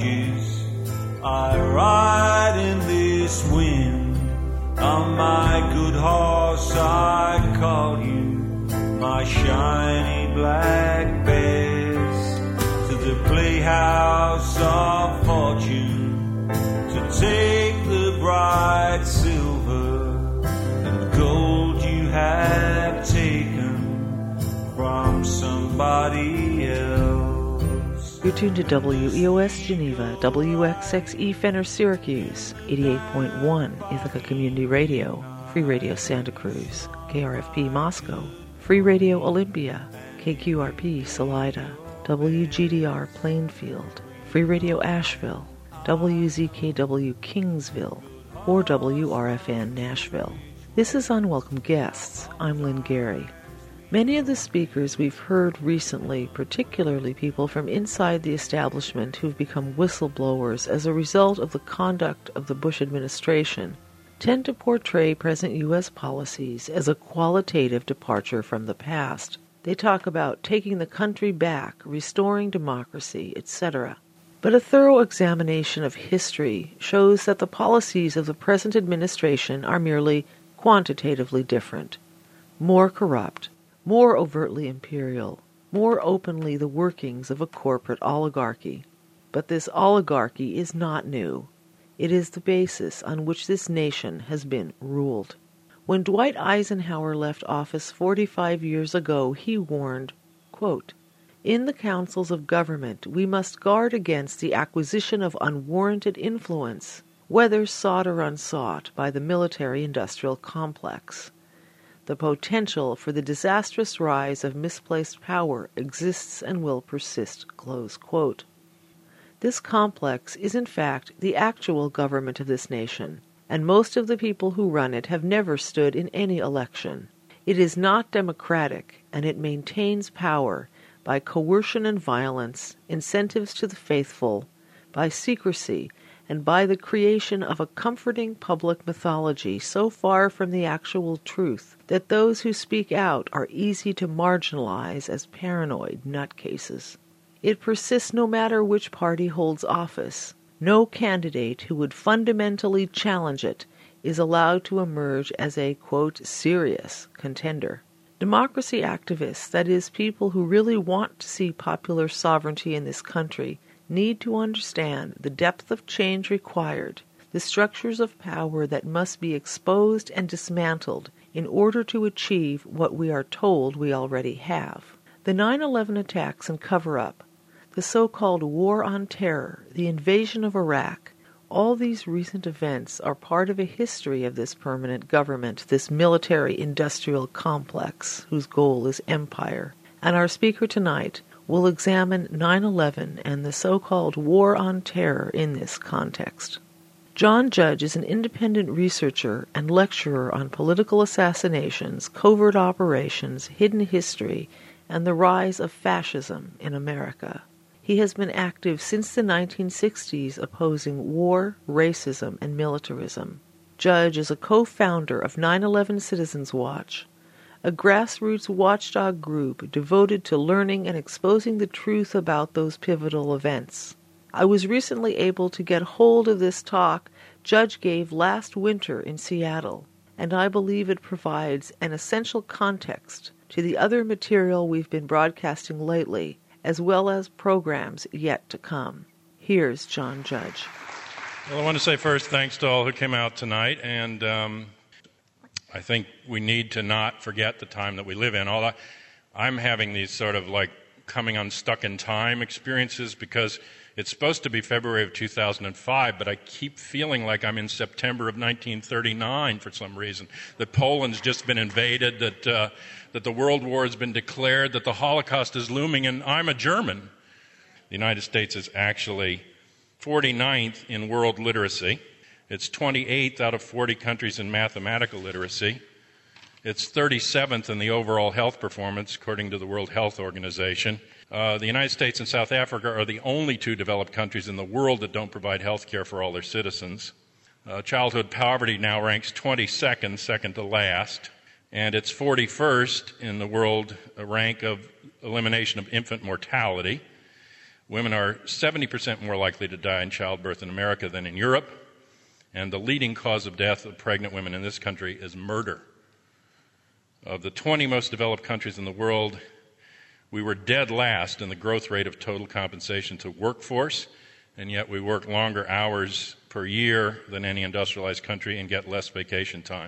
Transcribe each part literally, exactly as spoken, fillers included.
torches. I ride in this wind. On my good horse I call you, my shiny black bears, to the playhouse of fortune, to take the bright silver and gold you have taken from somebody else. You're tuned to W E O S Geneva, W X X E Fenner Syracuse, eighty-eight point one Ithaca Community Radio, Free Radio Santa Cruz, K R F P Moscow, Free Radio Olympia, K Q R P Salida, W G D R Plainfield, Free Radio Asheville, W Z K W Kingsville, or W R F N Nashville. This is Unwelcome Guests. I'm Lynn Gary. Many of the speakers we've heard recently, particularly people from inside the establishment who've become whistleblowers as a result of the conduct of the Bush administration, tend to portray present U S policies as a qualitative departure from the past. They talk about taking the country back, restoring democracy, et cetera. But a thorough examination of history shows that the policies of the present administration are merely quantitatively different, more corrupt, more overtly imperial, more openly the workings of a corporate oligarchy. But this oligarchy is not new. It is the basis on which this nation has been ruled. When Dwight Eisenhower left office forty-five years ago, he warned, quote, "In the councils of government we must guard against the acquisition of unwarranted influence, whether sought or unsought, by the military-industrial complex. The potential for the disastrous rise of misplaced power exists and will persist." Close quote. This complex is in fact the actual government of this nation, and most of the people who run it have never stood in any election. It is not democratic, and it maintains power by coercion and violence, incentives to the faithful, by secrecy, and by the creation of a comforting public mythology so far from the actual truth that those who speak out are easy to marginalize as paranoid nutcases. It persists no matter which party holds office. No candidate who would fundamentally challenge it is allowed to emerge as a, quote, serious contender. Democracy activists, that is, people who really want to see popular sovereignty in this country, need to understand the depth of change required, the structures of power that must be exposed and dismantled in order to achieve what we are told we already have. The nine eleven attacks and cover-up, the so-called War on Terror, the invasion of Iraq, all these recent events are part of a history of this permanent government, this military-industrial complex whose goal is empire. And our speaker tonight will examine nine eleven and the so-called War on Terror in this context. John Judge is an independent researcher and lecturer on political assassinations, covert operations, hidden history, and the rise of fascism in America. He has been active since the nineteen sixties opposing war, racism, and militarism. Judge is a co-founder of nine eleven Citizens Watch, a grassroots watchdog group devoted to learning and exposing the truth about those pivotal events. I was recently able to get hold of this talk Judge gave last winter in Seattle, and I believe it provides an essential context to the other material we've been broadcasting lately, as well as programs yet to come. Here's John Judge. Well, I want to say first thanks to all who came out tonight, and um, I think we need to not forget the time that we live in. Although I'm having these sort of like coming unstuck in time experiences because it's supposed to be February of two thousand five, but I keep feeling like I'm in September of nineteen thirty-nine for some reason, that Poland's just been invaded, that uh, that the World War has been declared, that the Holocaust is looming, and I'm a German. The United States is actually forty-ninth in world literacy. It's twenty-eighth out of forty countries in mathematical literacy. It's thirty-seventh in the overall health performance, according to the World Health Organization. Uh, the United States and South Africa are the only two developed countries in the world that don't provide health care for all their citizens. Uh, childhood poverty now ranks twenty-second, second to last, and it's forty-first in the world rank of elimination of infant mortality. Women are seventy percent more likely to die in childbirth in America than in Europe, and the leading cause of death of pregnant women in this country is murder. Of the twenty most developed countries in the world, we were dead last in the growth rate of total compensation to workforce, and yet we work longer hours per year than any industrialized country and get less vacation time.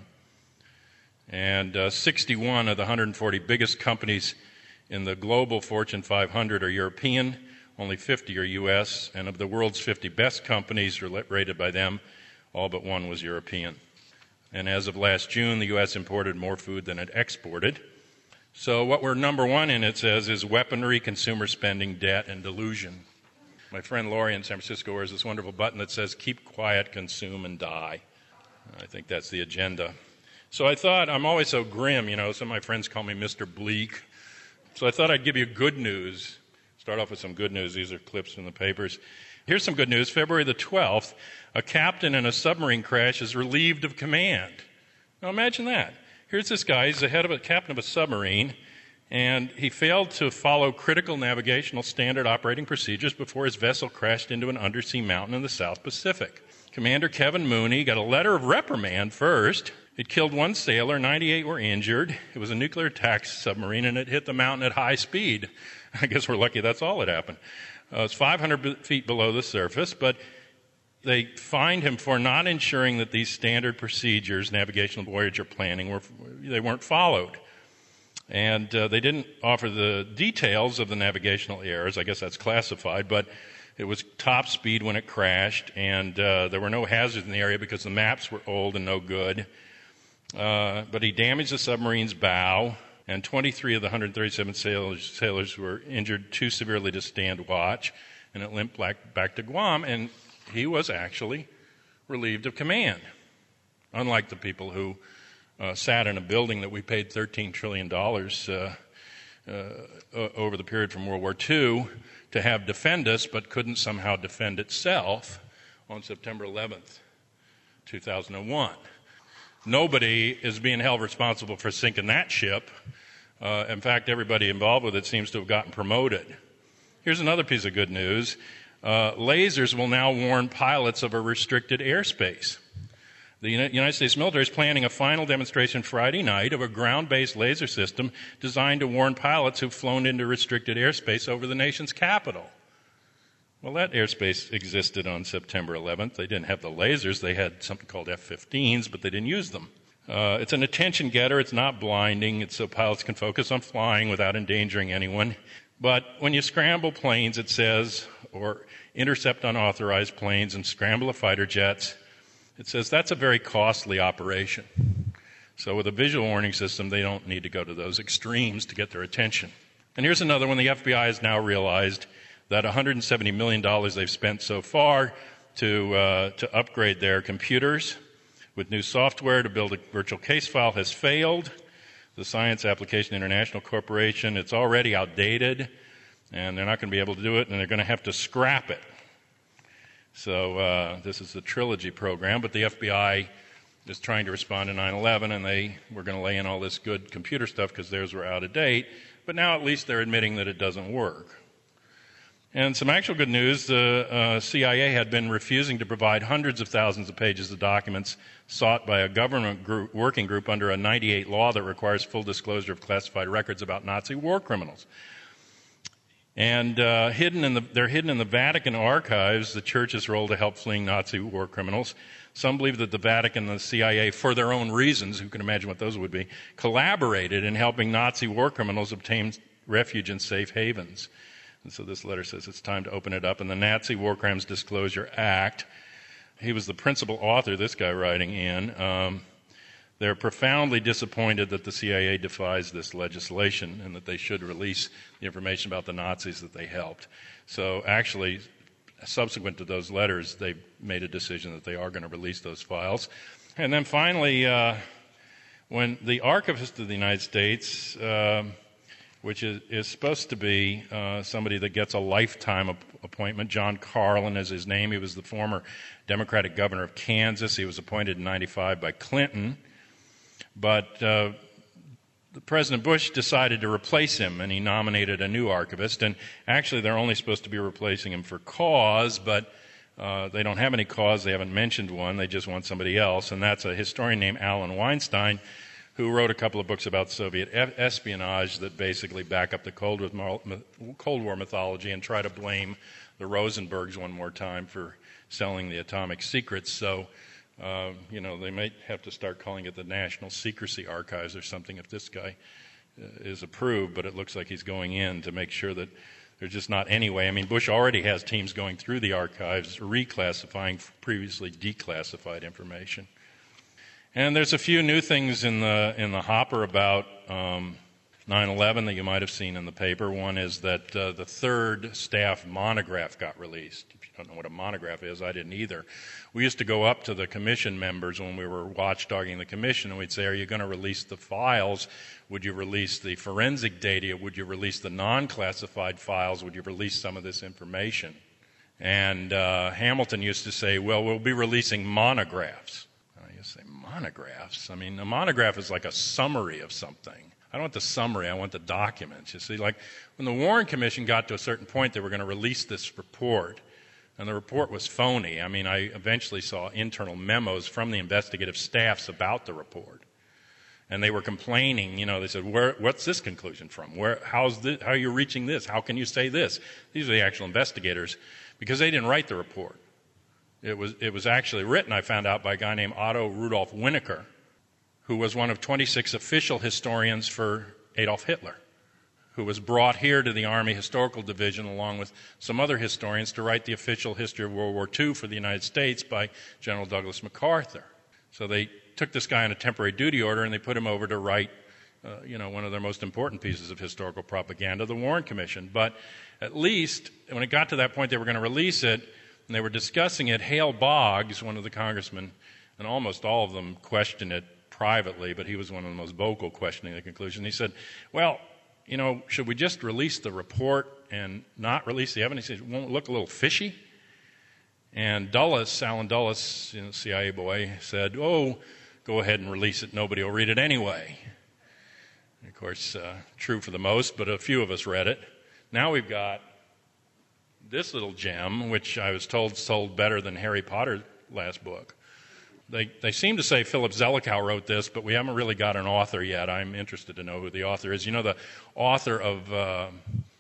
And uh, sixty-one of the one hundred forty biggest companies in the global Fortune five hundred are European, only fifty are U S, and of the world's fifty best companies rated by them, all but one was European. And as of last June, the U S imported more food than it exported. So what we're number one in, it says, is weaponry, consumer spending, debt, and delusion. My friend Laurie in San Francisco wears this wonderful button that says, keep quiet, consume, and die. I think that's the agenda. So I thought, I'm always so grim, you know, some of my friends call me Mister Bleak. So I thought I'd give you good news. Start off with some good news. These are clips from the papers. Here's some good news. February the twelfth, a captain in a submarine crash is relieved of command. Now imagine that. Here's this guy, he's the head of a captain of a submarine, and he failed to follow critical navigational standard operating procedures before his vessel crashed into an undersea mountain in the South Pacific. Commander Kevin Mooney got a letter of reprimand first. It killed one sailor, ninety-eight were injured. It was a nuclear attack submarine, and it hit the mountain at high speed. I guess we're lucky that's all that happened. Uh, it's five hundred feet below the surface, but they fined him for not ensuring that these standard procedures, navigational voyager planning, were they weren't followed. And uh, they didn't offer the details of the navigational errors. I guess that's classified, but it was top speed when it crashed, and uh, there were no hazards in the area because the maps were old and no good. Uh, but he damaged the submarine's bow, and twenty-three of the one hundred thirty-seven sailors, sailors were injured too severely to stand watch, and it limped back, back to Guam, and he was actually relieved of command, unlike the people who uh, sat in a building that we paid thirteen trillion dollars uh, uh, over the period from World War Two to have defend us, but couldn't somehow defend itself on September eleventh, two thousand one. Nobody is being held responsible for sinking that ship. Uh, in fact, everybody involved with it seems to have gotten promoted. Here's another piece of good news. Uh, lasers will now warn pilots of a restricted airspace. The United States military is planning a final demonstration Friday night of a ground-based laser system designed to warn pilots who've flown into restricted airspace over the nation's capital. Well, that airspace existed on September eleventh. They didn't have the lasers. They had something called F fifteens, but they didn't use them. Uh, it's an attention getter. It's not blinding. It's so pilots can focus on flying without endangering anyone. But when you scramble planes, it says, or intercept unauthorized planes and scramble the fighter jets, it says that's a very costly operation. So with a visual warning system, they don't need to go to those extremes to get their attention. And here's another one. The F B I has now realized that one hundred seventy million dollars they've spent so far to uh, to upgrade their computers with new software to build a virtual case file has failed. The Science Application International Corporation, it's already outdated, and they're not going to be able to do it, and they're going to have to scrap it. So uh, this is the Trilogy program, but the F B I is trying to respond to nine eleven, and they were going to lay in all this good computer stuff because theirs were out of date, but now at least they're admitting that it doesn't work. And some actual good news, the uh, C I A had been refusing to provide hundreds of thousands of pages of documents sought by a government group, working group under a ninety-eight law that requires full disclosure of classified records about Nazi war criminals. And uh, hidden in the, they're hidden in the Vatican archives, the church's role to help fleeing Nazi war criminals. Some believe that the Vatican and the C I A, for their own reasons, who can imagine what those would be, collaborated in helping Nazi war criminals obtain refuge in safe havens. And so this letter says it's time to open it up. In the Nazi War Crimes Disclosure Act, he was the principal author, this guy writing in. Um, they're profoundly disappointed that the C I A defies this legislation and that they should release the information about the Nazis that they helped. So actually, subsequent to those letters, they made a decision that they are going to release those files. And then finally, uh, when the Archivist of the United States... Uh, which is, is supposed to be uh, somebody that gets a lifetime ap- appointment. John Carlin is his name. He was the former Democratic governor of Kansas. He was appointed in ninety-five by Clinton. But uh, President Bush decided to replace him, and he nominated a new archivist. And actually, they're only supposed to be replacing him for cause, but uh, they don't have any cause. They haven't mentioned one. They just want somebody else, and that's a historian named Alan Weinstein, who wrote a couple of books about Soviet espionage that basically back up the Cold War mythology and try to blame the Rosenbergs one more time for selling the atomic secrets. So, uh, you know, they might have to start calling it the National Secrecy Archives or something if this guy uh, is approved, but it looks like he's going in to make sure that there's just not any way. I mean, Bush already has teams going through the archives, reclassifying previously declassified information. And there's a few new things in the in the hopper about um, nine eleven that you might have seen in the paper. One is that uh, the third staff monograph got released. If you don't know what a monograph is, I didn't either. We used to go up to the commission members when we were watchdogging the commission, and we'd say, are you going to release the files? Would you release the forensic data? Would you release the non-classified files? Would you release some of this information? And uh, Hamilton used to say, well, we'll be releasing monographs. You say monographs. I mean, a monograph is like a summary of something. I don't want the summary, I want the documents. You see, like when the Warren Commission got to a certain point, they were going to release this report, and the report was phony. I mean, I eventually saw internal memos from the investigative staffs about the report, and they were complaining. You know, they said, Where, what's this conclusion from? Where, how's this, how are you reaching this? How can you say this? These are the actual investigators, because they didn't write the report. It was, it was actually written, I found out, by a guy named Otto Rudolf Winokur, who was one of twenty-six official historians for Adolf Hitler, who was brought here to the Army Historical Division along with some other historians to write the official history of World War Two for the United States by General Douglas MacArthur. So they took this guy on a temporary duty order and they put him over to write, uh, you know, one of their most important pieces of historical propaganda, the Warren Commission. But at least when it got to that point they were going to release it, and they were discussing it, Hale Boggs, one of the congressmen, and almost all of them questioned it privately, but he was one of the most vocal questioning the conclusion. He said, well, you know, should we just release the report and not release the evidence? It won't look a little fishy? And Dulles, Alan Dulles, you know, C I A boy, said, oh, go ahead and release it. Nobody will read it anyway. And of course, uh, true for the most, but a few of us read it. Now we've got this little gem, which I was told sold better than Harry Potter's last book. They they seem to say Philip Zelikow wrote this, but we haven't really got an author yet. I'm interested to know who the author is. You know, the author of uh,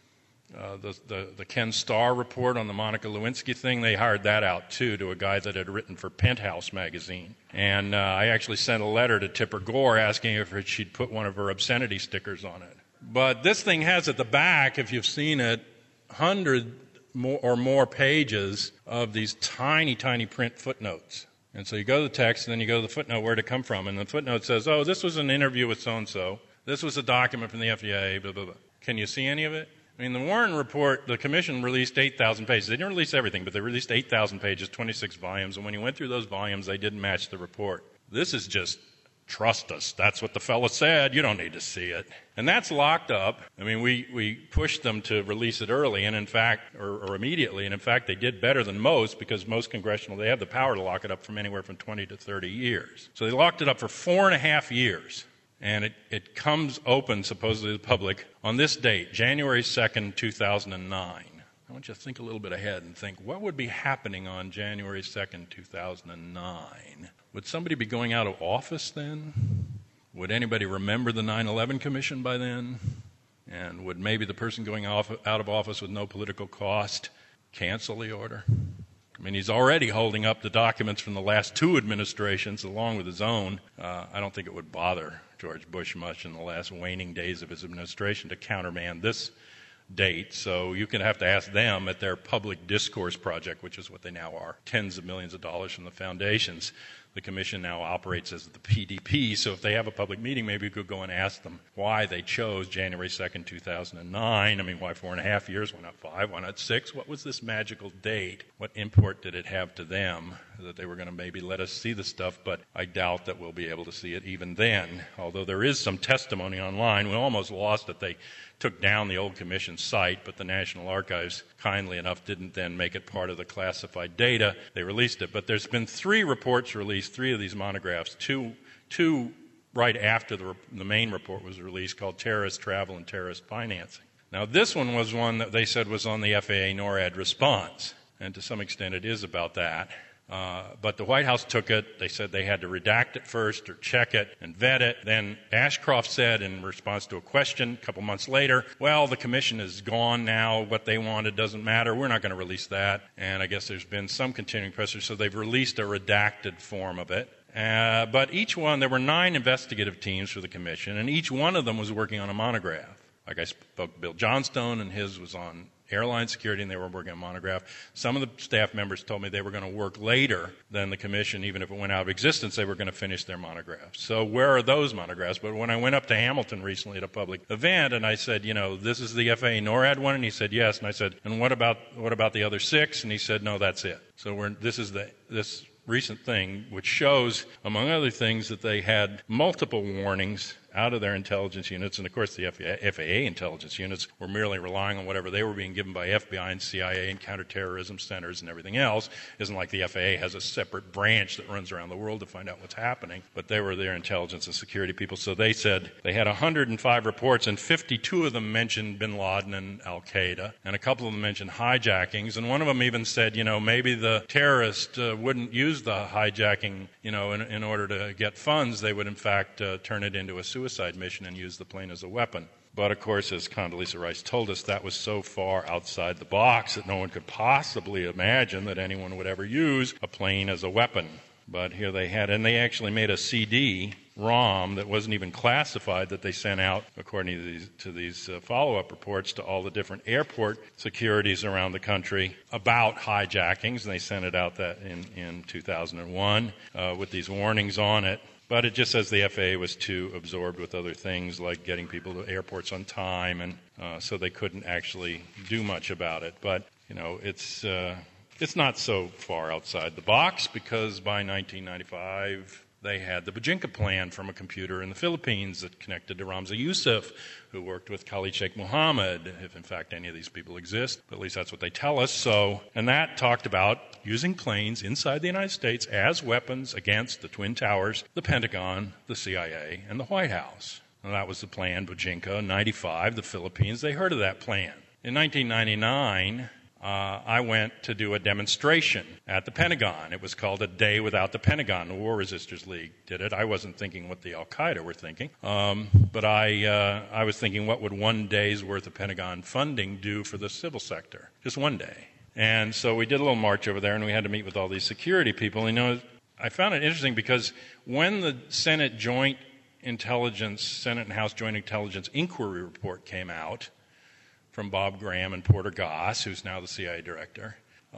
uh, the, the, the Ken Starr report on the Monica Lewinsky thing, they hired that out, too, to a guy that had written for Penthouse magazine. And uh, I actually sent a letter to Tipper Gore asking if she'd put one of her obscenity stickers on it. But this thing has at the back, if you've seen it, hundred More, or more pages of these tiny, tiny print footnotes. And so you go to the text, and then you go to the footnote, where'd it come from? And the footnote says, oh, this was an interview with so-and-so. This was a document from the F D A, blah, blah, blah. Can you see any of it? I mean, the Warren report, the commission released eight thousand pages. They didn't release everything, but they released eight thousand pages, twenty-six volumes. And when you went through those volumes, they didn't match the report. This is just, trust us. That's what the fellow said. You don't need to see it. And that's locked up. I mean, we, we pushed them to release it early, and in fact, or, or immediately, and in fact, they did better than most because most congressional, they have the power to lock it up from anywhere from twenty to thirty years. So they locked it up for four and a half years, and it, it comes open, supposedly to the public, on this date, January second, two thousand nine. I want you to think a little bit ahead and think, what would be happening on January second, two thousand nine? Would somebody be going out of office then? Would anybody remember the nine eleven Commission by then? And would maybe the person going off, out of office with no political cost cancel the order? I mean, he's already holding up the documents from the last two administrations along with his own. Uh, I don't think it would bother George Bush much in the last waning days of his administration to countermand this date. So you can have to ask them at their public discourse project, which is what they now are, tens of millions of dollars from the foundations. The commission now operates as the P D P, so if they have a public meeting, maybe we could go and ask them why they chose January second, two thousand nine. I mean, why four and a half years? Why not five? Why not six? What was this magical date? What import did it have to them that they were going to maybe let us see the stuff? But I doubt that we'll be able to see it even then, although there is some testimony online. We almost lost it. They took down the old commission site, but the National Archives, kindly enough, didn't then make it part of the classified data. They released it. But there's been three reports released, three of these monographs, two, two right after the, the main report was released, called Terrorist Travel and Terrorist Financing. Now, this one was one that they said was on the F A A NORAD response, and to some extent it is about that. Uh, but the White House took it. They said they had to redact it first or check it and vet it. Then Ashcroft said in response to a question a couple months later, well, the commission is gone now. What they wanted doesn't matter. We're not going to release that. And I guess there's been some continuing pressure, so they've released a redacted form of it. Uh, but each one, there were nine investigative teams for the commission, and each one of them was working on a monograph. Like I spoke to Bill Johnstone, and his was on airline security, and they were working on a monograph. Some of the staff members told me they were going to work later than the commission. Even if it went out of existence, they were going to finish their monographs. So where are those monographs? But when I went up to Hamilton recently at a public event, and I said, you know, this is the F A A NORAD one, and he said, yes. And I said, and what about what about the other six? And he said, no, that's it. So we're, this is the this recent thing, which shows, among other things, that they had multiple warnings out of their intelligence units, and of course the F A A intelligence units were merely relying on whatever they were being given by F B I and C I A and counterterrorism centers and everything else. It isn't like the F A A has a separate branch that runs around the world to find out what's happening, but they were their intelligence and security people. So they said they had one hundred five reports, and fifty-two of them mentioned bin Laden and Al-Qaeda, and a couple of them mentioned hijackings, and one of them even said, you know, maybe the terrorist uh, wouldn't use the hijacking, you know, in, in order to get funds. They would, in fact, uh, turn it into a suicide mission and use the plane as a weapon. But, of course, as Condoleezza Rice told us, that was so far outside the box that no one could possibly imagine that anyone would ever use a plane as a weapon. But here they had, and they actually made a C D ROM that wasn't even classified that they sent out, according to these, to these uh, follow-up reports, to all the different airport securities around the country about hijackings, and they sent it out that in, in two thousand one uh, with these warnings on it. But it just says the F A A was too absorbed with other things like getting people to airports on time, and uh, so they couldn't actually do much about it. But, you know, it's uh, it's not so far outside the box, because by nineteen ninety-five they had the Bajinka plan from a computer in the Philippines that connected to Ramza Youssef, who worked with Khalid Sheikh Mohammed, if in fact any of these people exist. But at least that's what they tell us. So, and that talked about using planes inside the United States as weapons against the Twin Towers, the Pentagon, the C I A, and the White House. And that was the plan, Bajinka. ninety-five, the Philippines, they heard of that plan. In nineteen ninety-nine, Uh, I went to do a demonstration at the Pentagon. It was called A Day Without the Pentagon. The War Resisters League did it. I wasn't thinking what the Al-Qaeda were thinking, um, but I, uh, I was thinking, what would one day's worth of Pentagon funding do for the civil sector? Just one day. And so we did a little march over there, and we had to meet with all these security people. And, you know, I found it interesting because when the Senate Joint Intelligence, Senate and House Joint Intelligence Inquiry Report came out, from Bob Graham and Porter Goss, who's now the C I A director.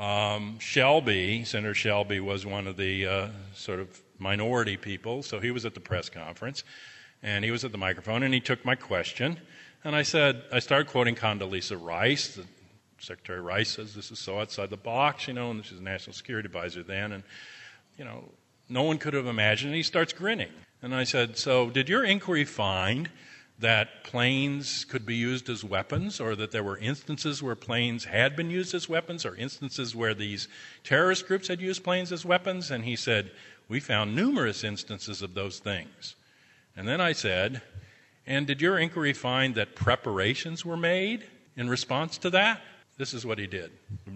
Um, Shelby, Senator Shelby, was one of the uh, sort of minority people, so he was at the press conference, and he was at the microphone, and he took my question, and I said, I started quoting Condoleezza Rice. The Secretary Rice says this is so outside the box, you know, and she's a national security advisor then, and, you know, no one could have imagined, and he starts grinning. And I said, so did your inquiry find that planes could be used as weapons, or that there were instances where planes had been used as weapons, or instances where these terrorist groups had used planes as weapons? And he said, we found numerous instances of those things. And then I said, and did your inquiry find that preparations were made in response to that? This is what he did.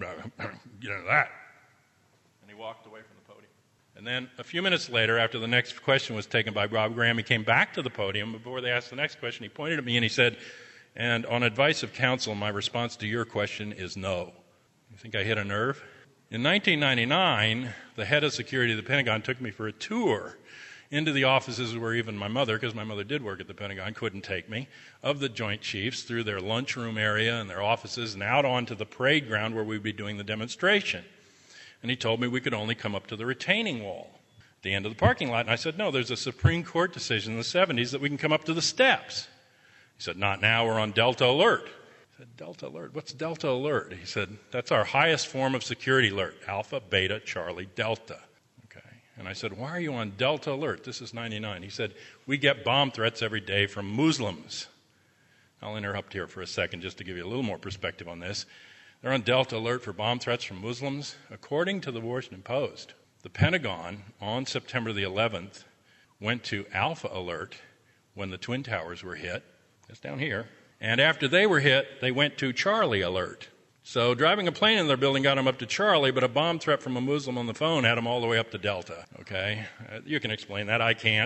You know that. And he walked away from the podium. And then a few minutes later, after the next question was taken by Bob Graham, he came back to the podium. Before they asked the next question, he pointed at me and he said, and on advice of counsel, my response to your question is no. You think I hit a nerve? In nineteen ninety-nine, the head of security of the Pentagon took me for a tour into the offices where even my mother, because my mother did work at the Pentagon, couldn't take me, of the Joint Chiefs, through their lunchroom area and their offices, and out onto the parade ground where we'd be doing the demonstration. And he told me we could only come up to the retaining wall at the end of the parking lot. And I said, no, there's a Supreme Court decision in the seventies that we can come up to the steps. He said, not now, we're on Delta Alert. I said, Delta Alert? What's Delta Alert? He said, that's our highest form of security alert, Alpha, Beta, Charlie, Delta. Okay. And I said, why are you on Delta Alert? This is ninety-nine. He said, we get bomb threats every day from Muslims. I'll interrupt here for a second just to give you a little more perspective on this. They're on Delta Alert for bomb threats from Muslims. According to the Washington Post, the Pentagon, on September the eleventh, went to Alpha Alert when the Twin Towers were hit. It's down here. And after they were hit, they went to Charlie Alert. So driving a plane in their building got them up to Charlie, but a bomb threat from a Muslim on the phone had them all the way up to Delta. Okay? Uh, you can explain that. I can't.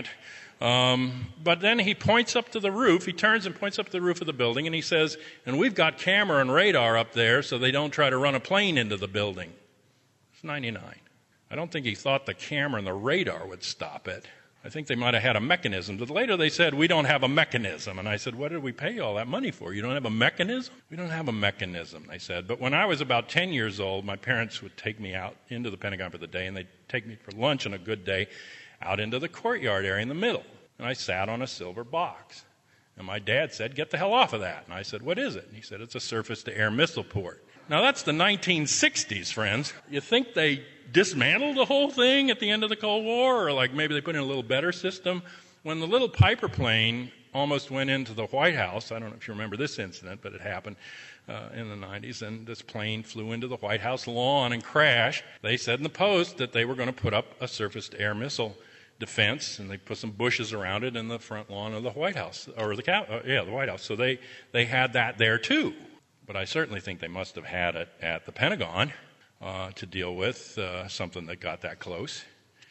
Um, but then he points up to the roof. He turns and points up to the roof of the building, and he says, and we've got camera and radar up there so they don't try to run a plane into the building. It's ninety-nine. I don't think he thought the camera and the radar would stop it. I think they might have had a mechanism. But later they said, we don't have a mechanism. And I said, what did we pay all that money for? You don't have a mechanism? We don't have a mechanism, they said. But when I was about ten years old, my parents would take me out into the Pentagon for the day, and they'd take me for lunch on a good day out into the courtyard area in the middle. And I sat on a silver box. And my dad said, get the hell off of that. And I said, what is it? And he said, it's a surface-to-air missile port. Now, that's the nineteen sixties, friends. You think they dismantled the whole thing at the end of the Cold War, or like maybe they put in a little better system? When the little Piper plane almost went into the White House, I don't know if you remember this incident, but it happened uh, in the nineties, and this plane flew into the White House lawn and crashed. They said in the Post that they were going to put up a surface-to-air missile defense, and they put some bushes around it in the front lawn of the White House, or the uh, yeah, the White House. So they, they had that there too. But I certainly think they must have had it at the Pentagon uh, to deal with uh, something that got that close.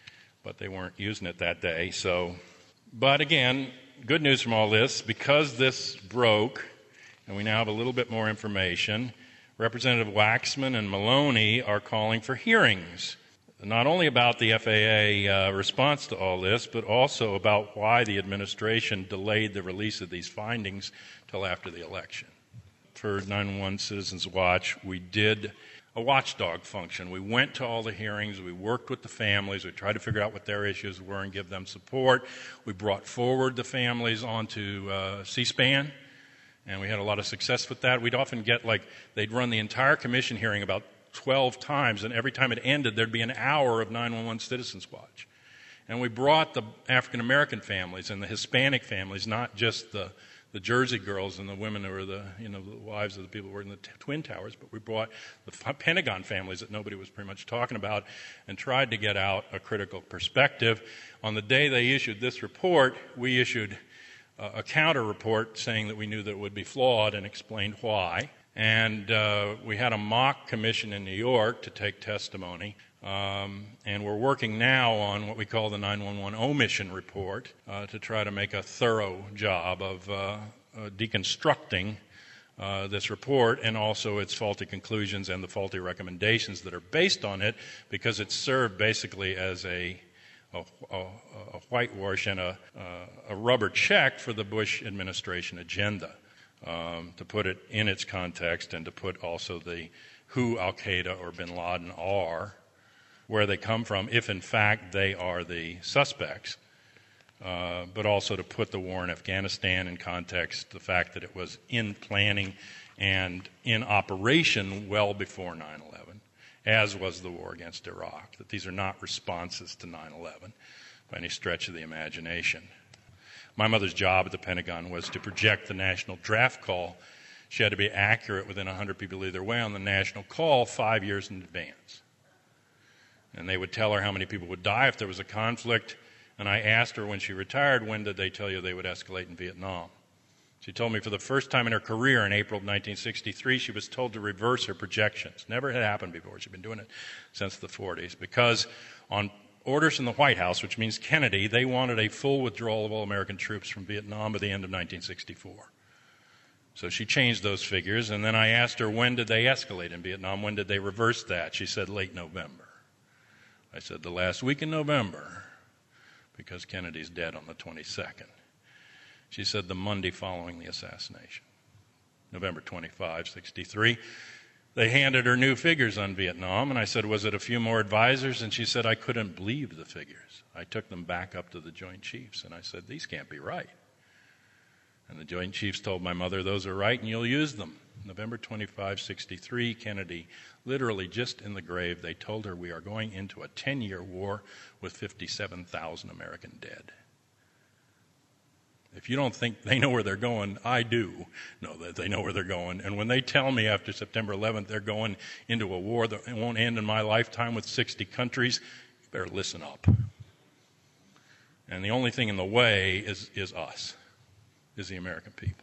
But they weren't using it that day. So, but again, good news from all this, because this broke, and we now have a little bit more information, Representative Waxman and Maloney are calling for hearings, not only about the F A A uh, response to all this, but also about why the administration delayed the release of these findings till after the election. For nine one one Citizens Watch, we did a watchdog function. We went to all the hearings. We worked with the families. We tried to figure out what their issues were and give them support. We brought forward the families onto uh, C-SPAN, and we had a lot of success with that. We'd often get, like, they'd run the entire commission hearing about twelve times, and every time it ended, there'd be an hour of nine one one Citizens Watch. And we brought the African-American families and the Hispanic families, not just the the Jersey girls and the women who were the, you know, the wives of the people who were in the t- Twin Towers, but we brought the f- Pentagon families that nobody was pretty much talking about and tried to get out a critical perspective. On the day they issued this report, we issued uh, a counter report saying that we knew that it would be flawed and explained why. And uh, we had a mock commission in New York to take testimony. Um, and we're working now on what we call the nine one one omission report uh, to try to make a thorough job of uh, uh, deconstructing uh, this report and also its faulty conclusions and the faulty recommendations that are based on it, because it served basically as a, a, a, a whitewash and a, a rubber check for the Bush administration agenda, um, to put it in its context and to put also the who Al-Qaeda or bin Laden are, where they come from, if in fact they are the suspects, uh, but also to put the war in Afghanistan in context, the fact that it was in planning and in operation well before nine eleven, as was the war against Iraq, that these are not responses to nine eleven by any stretch of the imagination. My mother's job at the Pentagon was to project the national draft call. She had to be accurate within one hundred people either way on the national call five years in advance. And they would tell her how many people would die if there was a conflict. And I asked her when she retired, when did they tell you they would escalate in Vietnam? She told me for the first time in her career in April of nineteen sixty-three, she was told to reverse her projections. Never had happened before. She'd been doing it since the forties. Because on orders from the White House, which means Kennedy, they wanted a full withdrawal of all American troops from Vietnam by the end of nineteen sixty-four. So she changed those figures. And then I asked her, when did they escalate in Vietnam? When did they reverse that? She said late November. I said, the last week in November, because Kennedy's dead on the twenty-second. She said, the Monday following the assassination, November twenty-fifth, sixty-three. They handed her new figures on Vietnam, and I said, was it a few more advisors? And she said, I couldn't believe the figures. I took them back up to the Joint Chiefs, and I said, these can't be right. And the Joint Chiefs told my mother, those are right, and you'll use them. November twenty-fifth, sixty-three, Kennedy, literally just in the grave, they told her we are going into a ten-year war with fifty-seven thousand American dead. If you don't think they know where they're going, I do know that they know where they're going. And when they tell me after September eleventh they're going into a war that won't end in my lifetime with sixty countries, you better listen up. And the only thing in the way is, is us, is the American people.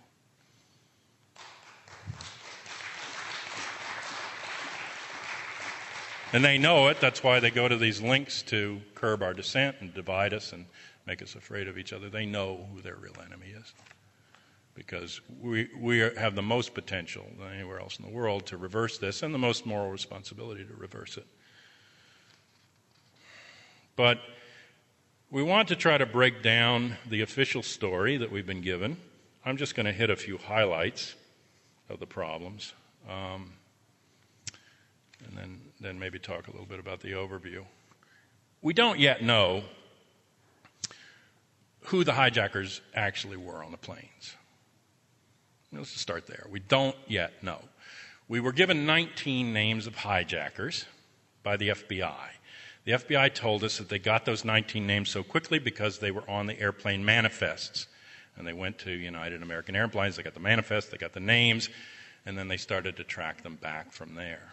And they know it. That's why they go to these links to curb our dissent and divide us and make us afraid of each other. They know who their real enemy is. Because we, we are, have the most potential than anywhere else in the world to reverse this, and the most moral responsibility to reverse it. But we want to try to break down the official story that we've been given. I'm just going to hit a few highlights of the problems, um, and then, then maybe talk a little bit about the overview. We don't yet know who the hijackers actually were on the planes. Let's just start there. We don't yet know. We were given nineteen names of hijackers by the F B I. The F B I told us that they got those nineteen names so quickly because they were on the airplane manifests. And they went to United American Airlines, they got the manifest, they got the names, and then they started to track them back from there.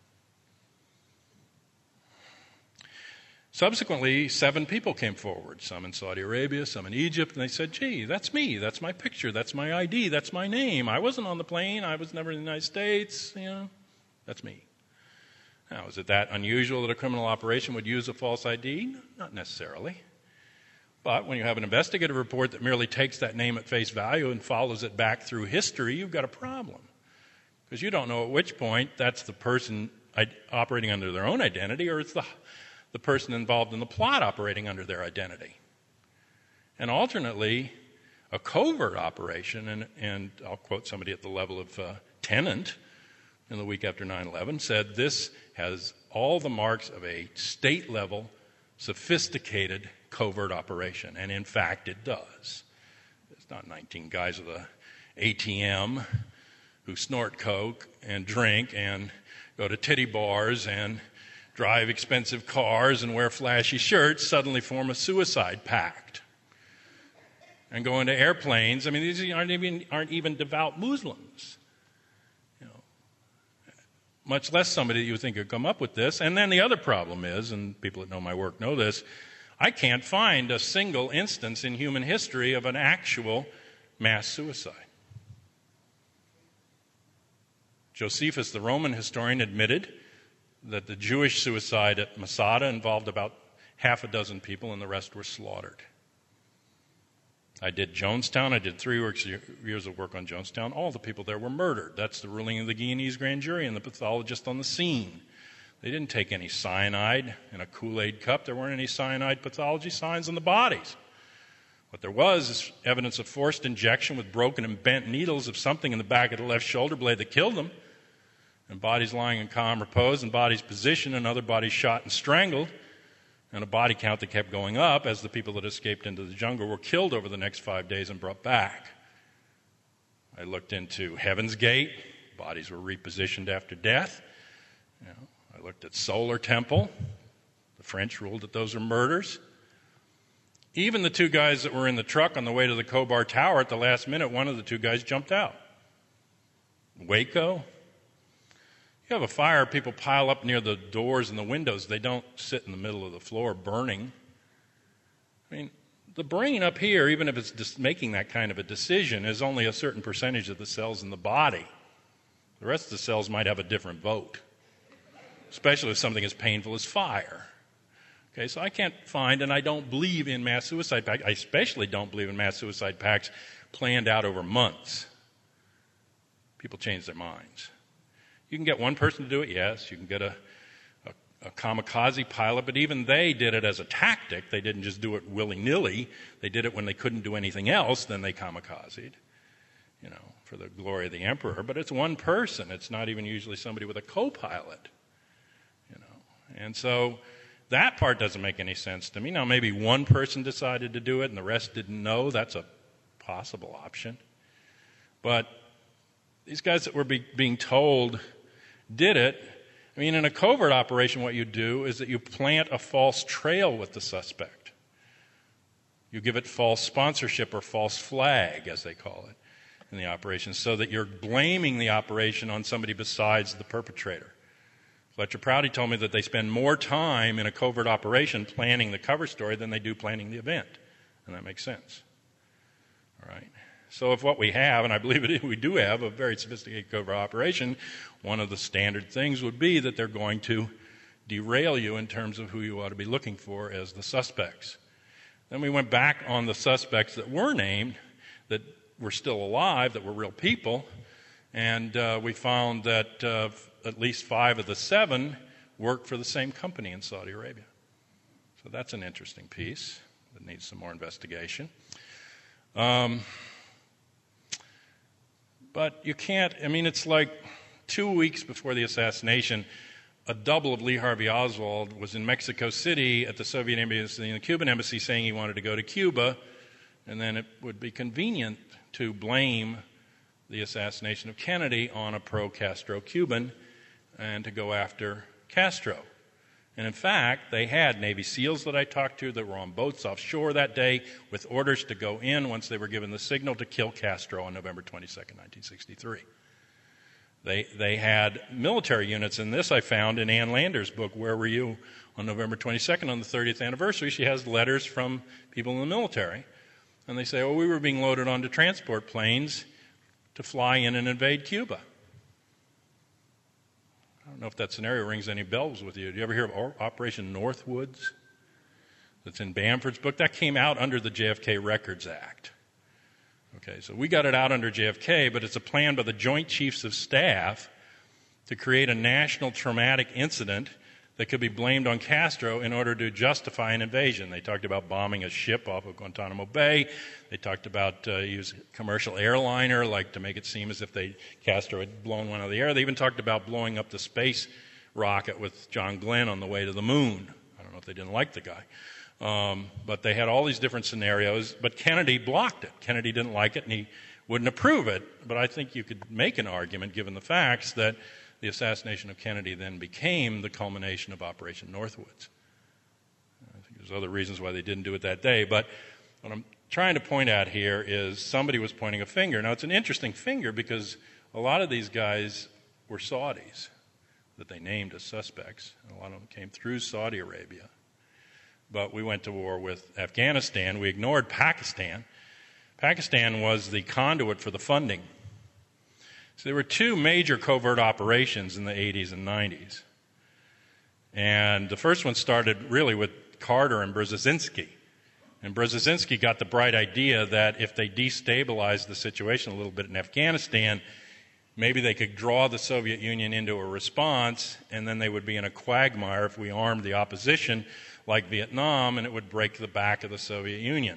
Subsequently, seven people came forward, some in Saudi Arabia, some in Egypt, and they said, gee, that's me, that's my picture, that's my I D, that's my name. I wasn't on the plane, I was never in the United States, you know, that's me. Now, is it that unusual that a criminal operation would use a false I D? Not necessarily. But when you have an investigative report that merely takes that name at face value and follows it back through history, you've got a problem. Because you don't know at which point that's the person operating under their own identity or it's the the person involved in the plot operating under their identity. And alternately, a covert operation, and, and I'll quote somebody at the level of uh, Tennant in the week after nine eleven, said this has all the marks of a state-level, sophisticated covert operation. And in fact, it does. It's not nineteen guys with a A T M who snort coke and drink and go to titty bars and drive expensive cars and wear flashy shirts, suddenly form a suicide pact and go into airplanes. I mean, these aren't even, aren't even devout Muslims. You know, much less somebody that you would think could come up with this. And then the other problem is, and people that know my work know this, I can't find a single instance in human history of an actual mass suicide. Josephus, the Roman historian, admitted that the Jewish suicide at Masada involved about half a dozen people and the rest were slaughtered. I did Jonestown. I did three years of work on Jonestown. All the people there were murdered. That's the ruling of the Guyanese grand jury and the pathologist on the scene. They didn't take any cyanide in a Kool-Aid cup. There weren't any cyanide pathology signs on the bodies. What there was is evidence of forced injection with broken and bent needles of something in the back of the left shoulder blade that killed them, and bodies lying in calm repose, and bodies positioned, and other bodies shot and strangled, and a body count that kept going up as the people that escaped into the jungle were killed over the next five days and brought back. I looked into Heaven's Gate. Bodies were repositioned after death. You know, I looked at Solar Temple. The French ruled that those are murders. Even the two guys that were in the truck on the way to the Khobar Tower, at the last minute, one of the two guys jumped out. Waco. You have a fire, people pile up near the doors and the windows. They don't sit in the middle of the floor burning. I mean, the brain up here, even if it's just making that kind of a decision, is only a certain percentage of the cells in the body. The rest of the cells might have a different vote, especially with something as painful as fire. Okay, so I can't find, and I don't believe in mass suicide pacts. I especially don't believe in mass suicide pacts planned out over months. People change their minds. You can get one person to do it, yes. You can get a, a, a kamikaze pilot, but even they did it as a tactic. They didn't just do it willy-nilly. They did it when they couldn't do anything else, then they kamikazed, you know, for the glory of the emperor. But it's one person. It's not even usually somebody with a co-pilot, you know. And so that part doesn't make any sense to me. Now, maybe one person decided to do it and the rest didn't know. That's a possible option. But these guys that were be, being told did it. I mean, in a covert operation, what you do is that you plant a false trail with the suspect. You give it false sponsorship or false flag, as they call it, in the operation, so that you're blaming the operation on somebody besides the perpetrator. Fletcher Prouty told me that they spend more time in a covert operation planning the cover story than they do planning the event. And that makes sense. All right. So if what we have, and I believe it, we do have a very sophisticated covert operation, one of the standard things would be that they're going to derail you in terms of who you ought to be looking for as the suspects. Then we went back on the suspects that were named, that were still alive, that were real people, and uh, we found that uh, at least five of the seven worked for the same company in Saudi Arabia. So that's an interesting piece that needs some more investigation. Um, but you can't, I mean, it's like two weeks before the assassination, a double of Lee Harvey Oswald was in Mexico City at the Soviet embassy and the Cuban embassy saying he wanted to go to Cuba, and then it would be convenient to blame the assassination of Kennedy on a pro-Castro Cuban and to go after Castro. And in fact, they had Navy SEALs that I talked to that were on boats offshore that day with orders to go in once they were given the signal to kill Castro on November twenty-second, nineteen sixty-three. They they had military units, and this I found in Ann Lander's book, Where Were You, on November twenty-second, on the thirtieth anniversary. She has letters from people in the military. And they say, oh, we were being loaded onto transport planes to fly in and invade Cuba. I don't know if that scenario rings any bells with you. Do you ever hear of Operation Northwoods? That's in Bamford's book. That came out under the J F K Records Act. Okay, so we got it out under J F K, but it's a plan by the Joint Chiefs of Staff to create a national traumatic incident that could be blamed on Castro in order to justify an invasion. They talked about bombing a ship off of Guantanamo Bay. They talked about uh, using a commercial airliner, like to make it seem as if they Castro had blown one out of the air. They even talked about blowing up the space rocket with John Glenn on the way to the moon. I don't know if they didn't like the guy. Um, but they had all these different scenarios, but Kennedy blocked it. Kennedy didn't like it, and he wouldn't approve it. But I think you could make an argument, given the facts, that the assassination of Kennedy then became the culmination of Operation Northwoods. I think there's other reasons why they didn't do it that day, but what I'm trying to point out here is somebody was pointing a finger. Now, it's an interesting finger because a lot of these guys were Saudis that they named as suspects. A lot of them came through Saudi Arabia. But we went to war with Afghanistan. We ignored Pakistan. Pakistan was the conduit for the funding. So there were two major covert operations in the eighties and nineties. And the first one started really with Carter and Brzezinski. And Brzezinski got the bright idea that if they destabilized the situation a little bit in Afghanistan, maybe they could draw the Soviet Union into a response, and then they would be in a quagmire if we armed the opposition like Vietnam, and it would break the back of the Soviet Union.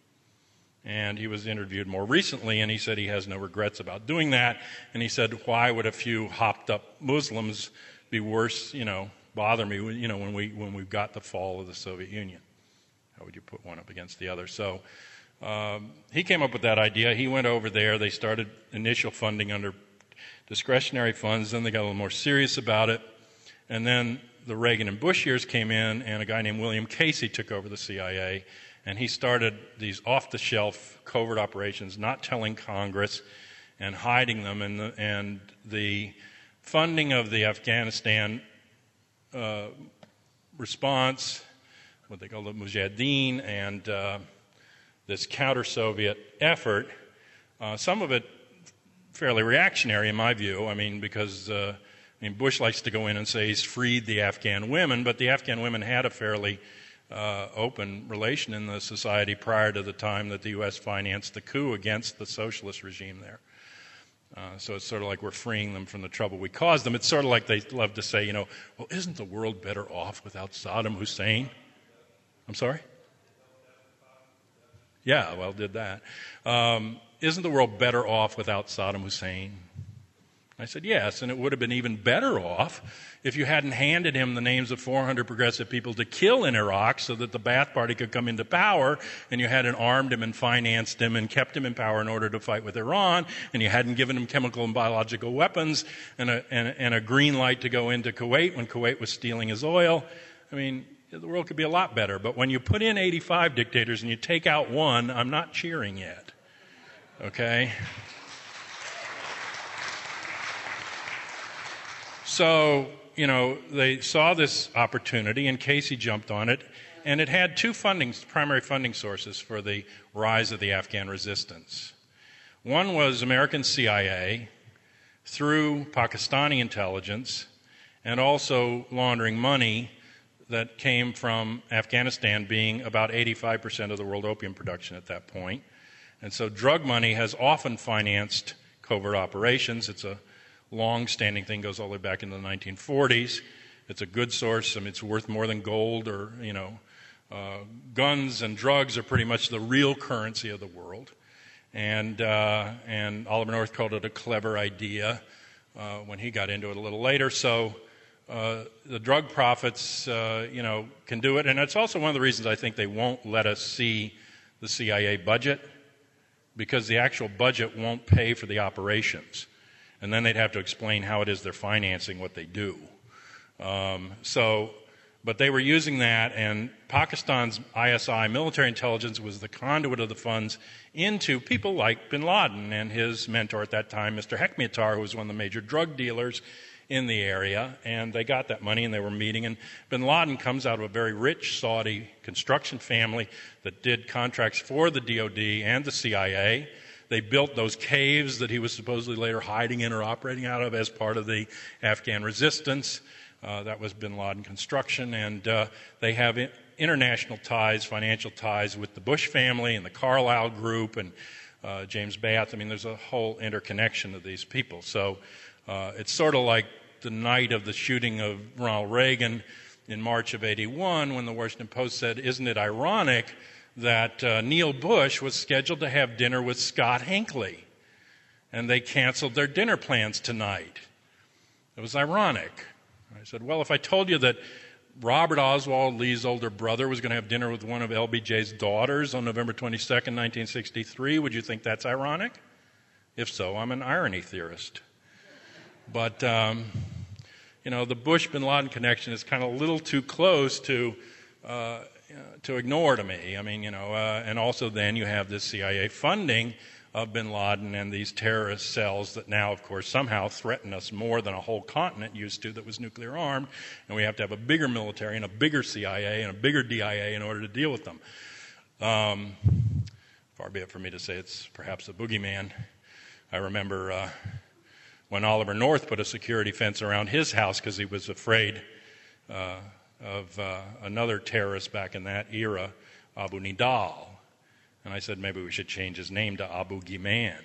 And he was interviewed more recently, and he said he has no regrets about doing that. And he said, why would a few hopped-up Muslims be worse, you know, bother me, you know, when we when we got the fall of the Soviet Union? How would you put one up against the other? So um, he came up with that idea. He went over there. They started initial funding under discretionary funds. Then they got a little more serious about it. And then the Reagan and Bush years came in, and a guy named William Casey took over the C I A, and he started these off-the-shelf covert operations, not telling Congress and hiding them. And the, and the funding of the Afghanistan uh, response, what they call the Mujahideen, and uh, this counter-Soviet effort, uh, some of it fairly reactionary in my view. I mean, because uh, I mean, Bush likes to go in and say he's freed the Afghan women, but the Afghan women had a fairly uh, open relation in the society prior to the time that the U S financed the coup against the socialist regime there. Uh, so it's sort of like we're freeing them from the trouble we caused them. It's sort of like they love to say, you know, well, isn't the world better off without Saddam Hussein? I'm sorry? Yeah, well, did that. Um, isn't the world better off without Saddam Hussein? I said, yes, and it would have been even better off if you hadn't handed him the names of four hundred progressive people to kill in Iraq so that the Ba'ath Party could come into power, and you hadn't armed him and financed him and kept him in power in order to fight with Iran, and you hadn't given him chemical and biological weapons and a, and, and a green light to go into Kuwait when Kuwait was stealing his oil. I mean, the world could be a lot better, but when you put in eighty-five dictators and you take out one, I'm not cheering yet, okay? So, you know, they saw this opportunity, and Casey jumped on it. and it had two funding, primary funding sources for the rise of the Afghan resistance. One was American C I A through Pakistani intelligence and also laundering money that came from Afghanistan, being about eighty-five percent of the world opium production at that point. And so drug money has often financed covert operations. It's a long-standing thing, goes all the way back into the nineteen forties. It's a good source. I mean, it's worth more than gold or, you know, uh, guns and drugs are pretty much the real currency of the world. And, uh, and Oliver North called it a clever idea uh, when he got into it a little later. So uh, the drug profits, uh, you know, can do it. And it's also one of the reasons I think they won't let us see the C I A budget, because the actual budget won't pay for the operations. And then they'd have to explain how it is they're financing what they do. Um, so, but they were using that, and Pakistan's I S I, military intelligence, was the conduit of the funds into people like bin Laden and his mentor at that time, Mister Hekmatyar, who was one of the major drug dealers in the area. And they got that money, and they were meeting. And bin Laden comes out of a very rich Saudi construction family that did contracts for the D O D and the C I A. They built those caves that he was supposedly later hiding in or operating out of as part of the Afghan resistance. Uh, that was bin Laden construction, and uh, they have in- international ties, financial ties with the Bush family and the Carlyle Group and uh, James Bath. I mean, there's a whole interconnection of these people. So uh, it's sort of like the night of the shooting of Ronald Reagan in March of eighty-one, when the Washington Post said, "Isn't it ironic that uh, Neil Bush was scheduled to have dinner with Scott Hinckley, and they canceled their dinner plans tonight?" It was ironic. I said, well, if I told you that Robert Oswald, Lee's older brother, was going to have dinner with one of L B J's daughters on November twenty-second, nineteen sixty-three, would you think that's ironic? If so, I'm an irony theorist. But, um, you know, the Bush-bin Laden connection is kind of a little too close to uh, to ignore to me. I mean, you know, uh, and also then you have this C I A funding of bin Laden and these terrorist cells that now, of course, somehow threaten us more than a whole continent used to that was nuclear armed, and we have to have a bigger military and a bigger C I A and a bigger D I A in order to deal with them. Um, far be it for me to say it's perhaps a boogeyman. I remember uh, when Oliver North put a security fence around his house because he was afraid uh, of uh, another terrorist back in that era, Abu Nidal. And I said maybe we should change his name to Abu Giman.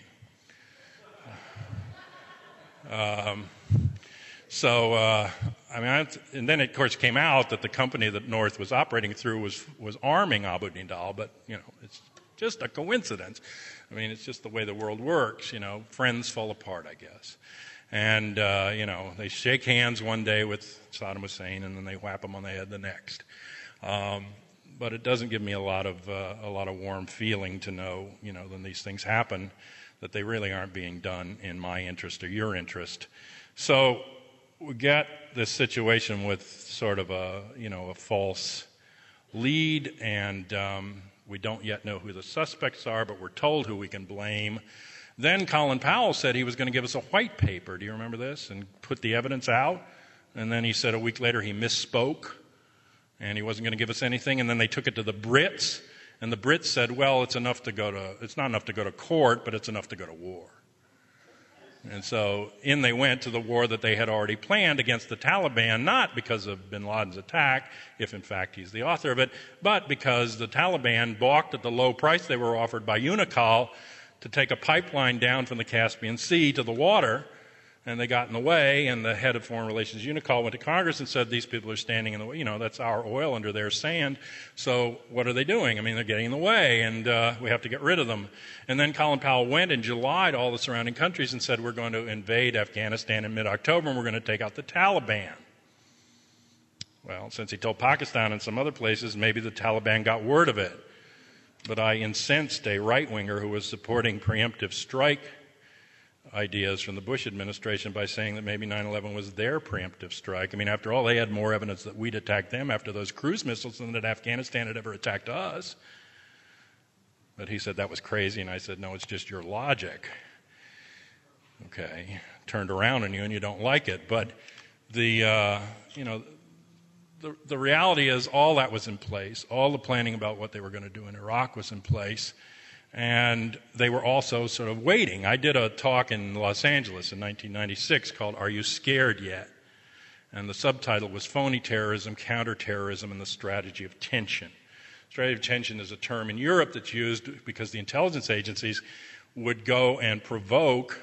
Um, so, uh, I mean, I, and then it, of course, came out that the company that North was operating through was was arming Abu Nidal, but, you know, it's just a coincidence. I mean, it's just the way the world works, you know. Friends fall apart, I guess. And, uh, you know, they shake hands one day with Saddam Hussein, and then they whap him on the head the next. Um, But it doesn't give me a lot of uh, a lot of warm feeling to know, you know, when these things happen, that they really aren't being done in my interest or your interest. So we get this situation with sort of a, you know, a false lead, and um, we don't yet know who the suspects are, but we're told who we can blame. Then Colin Powell said he was going to give us a white paper. Do you remember this? And put the evidence out. And then he said a week later he misspoke, and he wasn't going to give us anything. And then they took it to the Brits, and the Brits said, well, it's enough to go to, it's not enough to go to court, but it's enough to go to war. And so in they went to the war that they had already planned against the Taliban, not because of bin Laden's attack, if in fact he's the author of it, but because the Taliban balked at the low price they were offered by Unocal to take a pipeline down from the Caspian Sea to the water. And they got in the way, and the head of Foreign Relations, Unocal, went to Congress and said, these people are standing in the way. You know, that's our oil under their sand. So what are they doing? I mean, they're getting in the way, and uh, we have to get rid of them. And then Colin Powell went in July to all the surrounding countries and said, we're going to invade Afghanistan in mid-October, and we're going to take out the Taliban. Well, since he told Pakistan and some other places, maybe the Taliban got word of it. But I incensed a right-winger who was supporting preemptive strike ideas from the Bush administration by saying that maybe nine eleven was their preemptive strike. I mean, after all, they had more evidence that we'd attacked them after those cruise missiles than that Afghanistan had ever attacked us. But he said that was crazy, and I said, no, it's just your logic. Okay, turned around on you and you don't like it. But the, uh, you know, the, the reality is all that was in place. All the planning about what they were going to do in Iraq was in place. And they were also sort of waiting. I did a talk in Los Angeles in nineteen ninety-six called Are You Scared Yet? And the subtitle was Phony Terrorism, Counterterrorism, and the Strategy of Tension. Strategy of tension is a term in Europe that's used because the intelligence agencies would go and provoke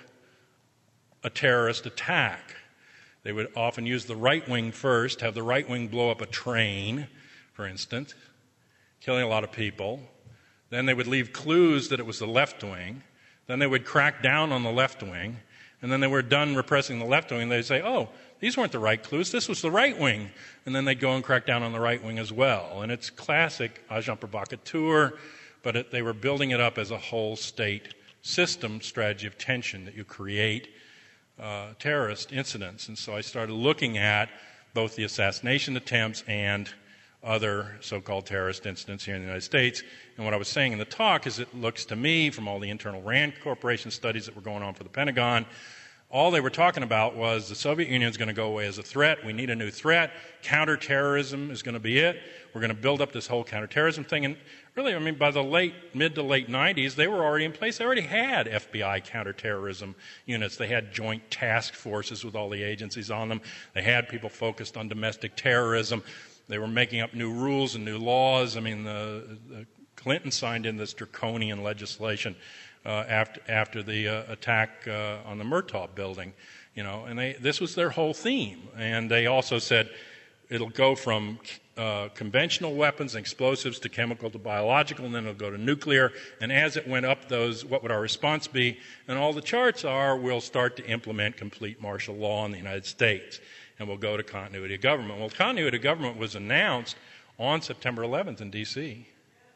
a terrorist attack. They would often use the right wing first, have the right wing blow up a train, for instance, killing a lot of people. Then they would leave clues that it was the left wing. Then they would crack down on the left wing. And then they were done repressing the left wing. They'd say, oh, these weren't the right clues. This was the right wing. And then they'd go and crack down on the right wing as well. And it's classic agent provocateur, but it, they were building it up as a whole state system strategy of tension that you create uh, terrorist incidents. And so I started looking at both the assassination attempts and other so-called terrorist incidents here in the United States. And what I was saying in the talk is it looks to me, from all the internal RAND Corporation studies that were going on for the Pentagon, all they were talking about was the Soviet Union is going to go away as a threat. We need a new threat. Counterterrorism is going to be it. We're going to build up this whole counterterrorism thing. And really, I mean, by the late, mid to late nineties, they were already in place. They already had F B I counterterrorism units. They had joint task forces with all the agencies on them. They had people focused on domestic terrorism. They were making up new rules and new laws. I mean, the, the Clinton signed in this draconian legislation uh, after after the uh, attack uh, on the Murtaugh building, you know. And they, this was their whole theme. And they also said it'll go from uh, conventional weapons and explosives to chemical to biological, and then it'll go to nuclear. And as it went up those, what would our response be? And all the charts are, we'll start to implement complete martial law in the United States. And we'll go to continuity of government. Well, continuity of government was announced on September eleventh in D C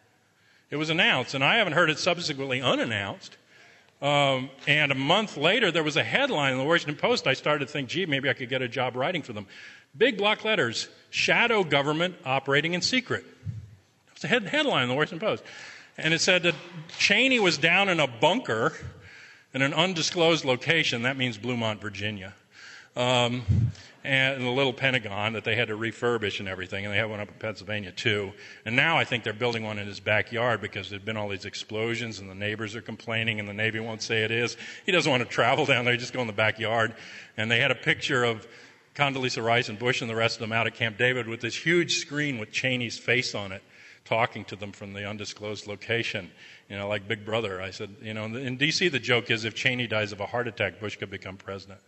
It was announced, and I haven't heard it subsequently unannounced. Um, and a month later, there was a headline in the Washington Post. I started to think, gee, maybe I could get a job writing for them. Big block letters, shadow government operating in secret. It was a head- headline in the Washington Post. And it said that Cheney was down in a bunker in an undisclosed location. That means Bluemont, Virginia. Um, and the little Pentagon that they had to refurbish and everything, and they have one up in Pennsylvania too. And now I think they're building one in his backyard because there've been all these explosions and the neighbors are complaining and the Navy won't say it is. He doesn't want to travel down there, he just go in the backyard. And they had a picture of Condoleezza Rice and Bush and the rest of them out at Camp David with this huge screen with Cheney's face on it, talking to them from the undisclosed location, you know, like Big Brother. I said, you know, in D C the joke is if Cheney dies of a heart attack, Bush could become president.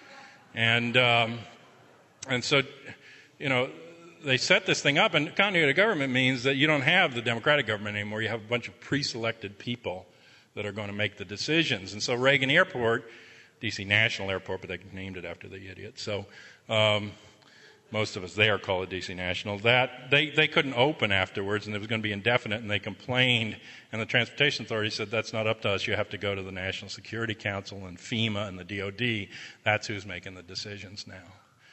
And um, and so, you know, they set this thing up, and continuity of government means that you don't have the democratic government anymore. You have a bunch of pre-selected people that are going to make the decisions. And so Reagan Airport, D C National Airport, but they named it after the idiot. So um, most of us there call it D C National. That they, they couldn't open afterwards, and it was going to be indefinite, and they complained. And the Transportation Authority said, that's not up to us. You have to go to the National Security Council and FEMA and the D O D. That's who's making the decisions now.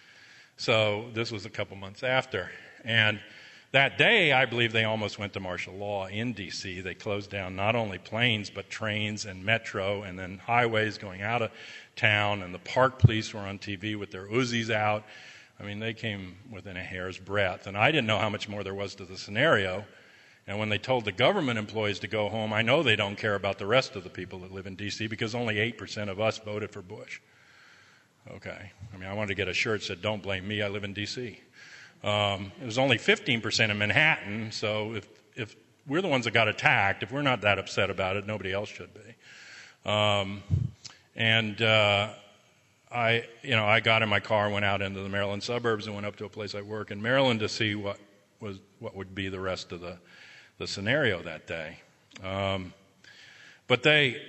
So this was a couple months after. And that day, I believe they almost went to martial law in D C They closed down not only planes, but trains and metro, and then highways going out of town. And the park police were on T V with their Uzis out. I mean, they came within a hair's breadth. And I didn't know how much more there was to the scenario. And when they told the government employees to go home, I know they don't care about the rest of the people that live in D C because only eight percent of us voted for Bush. Okay. I mean, I wanted to get a shirt that said, don't blame me, I live in D C Um, it was only fifteen percent in Manhattan, so if, if we're the ones that got attacked, if we're not that upset about it, nobody else should be. Um, and uh, I, you know, I got in my car, went out into the Maryland suburbs, and went up to a place I work in Maryland to see what was what would be the rest of the the scenario that day. Um, but they.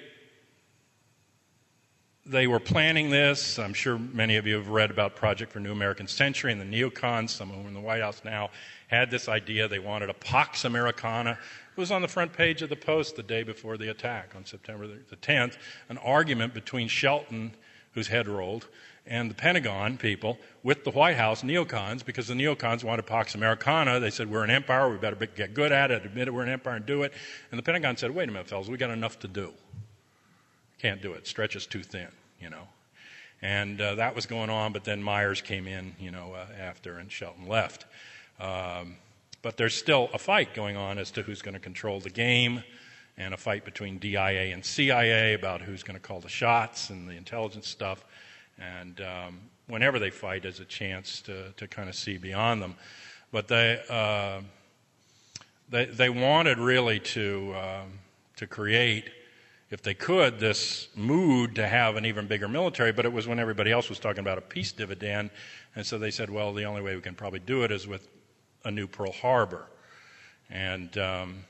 They were planning this. I'm sure many of you have read about Project for New American Century and the neocons, some of whom are in the White House now, had this idea. They wanted a Pax Americana. It was on the front page of the Post the day before the attack on September the tenth, an argument between Shelton, whose head rolled, and the Pentagon people with the White House neocons, because the neocons wanted Pax Americana. They said, we're an empire, we better get good at it, admit it, we're an empire and do it. And the Pentagon said, wait a minute, fellas, we got enough to do. Can't do it. Stretch us too thin, you know. And uh, that was going on, but then Myers came in, you know, uh, after, and Shelton left. Um, but there's still a fight going on as to who's going to control the game, and a fight between D I A and C I A about who's going to call the shots and the intelligence stuff. And um, whenever they fight, there's a chance to, to kind of see beyond them. But they uh, they, they wanted really to um, to create, if they could, this mood to have an even bigger military, but it was when everybody else was talking about a peace dividend, and so they said, well, the only way we can probably do it is with a new Pearl Harbor. And, um,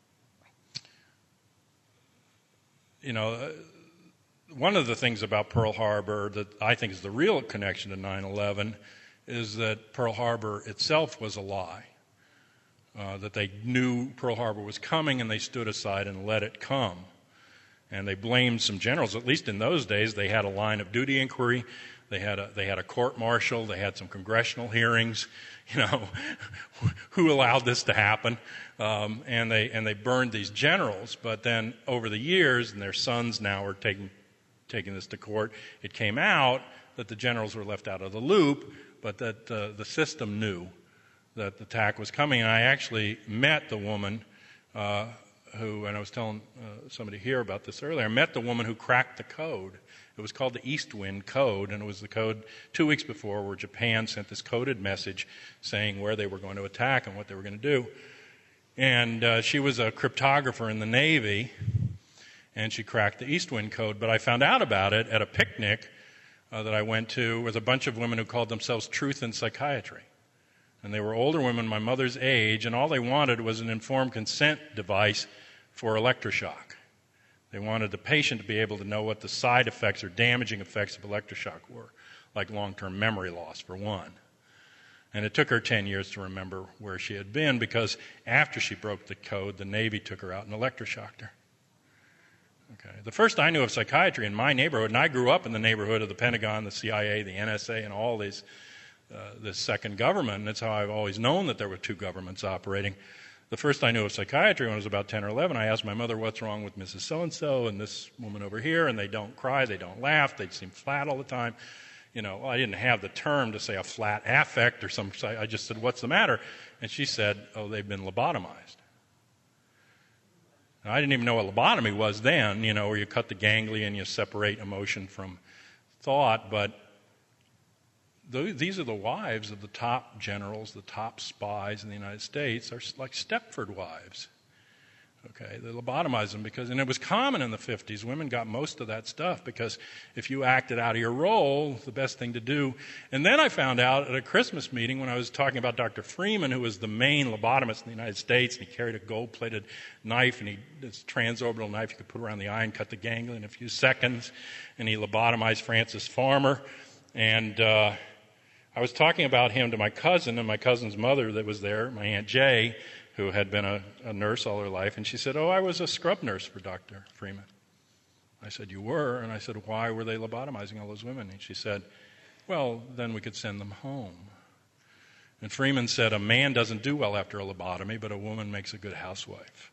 you know, one of the things about Pearl Harbor that I think is the real connection to nine eleven is that Pearl Harbor itself was a lie. Uh, that they knew Pearl Harbor was coming and they stood aside and let it come. And they blamed some generals. At least in those days, they had a line of duty inquiry. They had a, they had a court-martial. They had some congressional hearings. You know, who allowed this to happen? Um, and they and they burned these generals. But then over the years, and their sons now are taking taking this to court, it came out that the generals were left out of the loop, but that uh, the system knew that the attack was coming. And I actually met the woman uh, who, and I was telling uh, somebody here about this earlier, I met the woman who cracked the code. It was called the East Wind Code, and it was the code two weeks before where Japan sent this coded message saying where they were going to attack and what they were going to do. And uh, she was a cryptographer in the Navy, and she cracked the East Wind Code. But I found out about it at a picnic uh, that I went to with a bunch of women who called themselves Truth in Psychiatry. And they were older women my mother's age, and all they wanted was an informed consent device for electroshock. They wanted the patient to be able to know what the side effects or damaging effects of electroshock were, like long-term memory loss, for one. And it took her ten years to remember where she had been, because after she broke the code, the Navy took her out and electroshocked her. Okay. The first I knew of psychiatry in my neighborhood, and I grew up in the neighborhood of the Pentagon, the C I A, the N S A, and all these Uh, this second government, and that's how I've always known that there were two governments operating. The first I knew of psychiatry when I was about ten or eleven, I asked my mother, what's wrong with Missus So-and-so and this woman over here, and they don't cry, they don't laugh, they seem flat all the time. You know, well, I didn't have the term to say a flat affect or some, I just said, what's the matter? And she said, oh, they've been lobotomized. Now, I didn't even know what lobotomy was then, you know, where you cut the ganglia and you separate emotion from thought, but these are the wives of the top generals, the top spies in the United States, are like Stepford wives. Okay, they lobotomized them because, and it was common in the fifties. Women got most of that stuff because if you acted out of your role, the best thing to do. And then I found out at a Christmas meeting when I was talking about Doctor Freeman, who was the main lobotomist in the United States, and he carried a gold-plated knife, and he this transorbital knife you could put around the eye and cut the ganglia in a few seconds, and he lobotomized Frances Farmer, and uh, I was talking about him to my cousin, and my cousin's mother that was there, my Aunt Jay, who had been a, a nurse all her life, and she said, oh, I was a scrub nurse for Doctor Freeman. I said, you were? And I said, why were they lobotomizing all those women? And she said, well, then we could send them home. And Freeman said, a man doesn't do well after a lobotomy, but a woman makes a good housewife.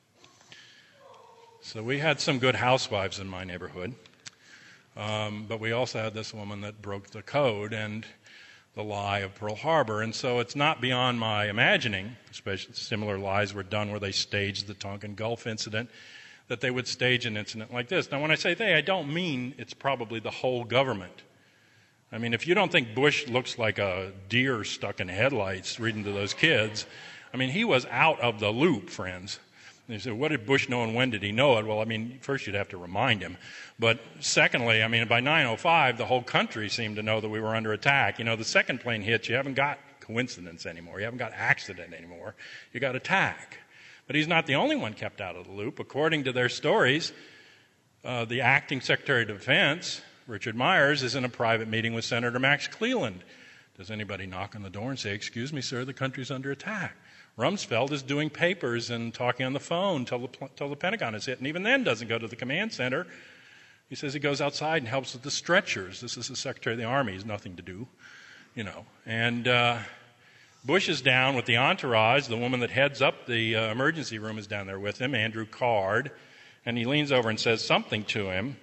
So we had some good housewives in my neighborhood, um, but we also had this woman that broke the code, and the lie of Pearl Harbor. And so it's not beyond my imagining, especially similar lies were done where they staged the Tonkin Gulf incident, that they would stage an incident like this. Now, when I say they, I don't mean it's probably the whole government. I mean, if you don't think Bush looks like a deer stuck in headlights reading to those kids, I mean, he was out of the loop, friends. And you say, what did Bush know and when did he know it? Well, I mean, first you'd have to remind him. But secondly, I mean, by nine oh five, the whole country seemed to know that we were under attack. You know, the second plane hits, you haven't got coincidence anymore. You haven't got accident anymore. You got attack. But he's not the only one kept out of the loop. According to their stories, uh, the acting Secretary of Defense, Richard Myers, is in a private meeting with Senator Max Cleland. Does anybody knock on the door and say, excuse me, sir, the country's under attack? Rumsfeld is doing papers and talking on the phone till the, till the Pentagon is hit, and even then doesn't go to the command center. He says he goes outside and helps with the stretchers. This is the Secretary of the Army. He has nothing to do, you know. And uh, Bush is down with the entourage. The woman that heads up the uh, emergency room is down there with him, Andrew Card, and he leans over and says something to him.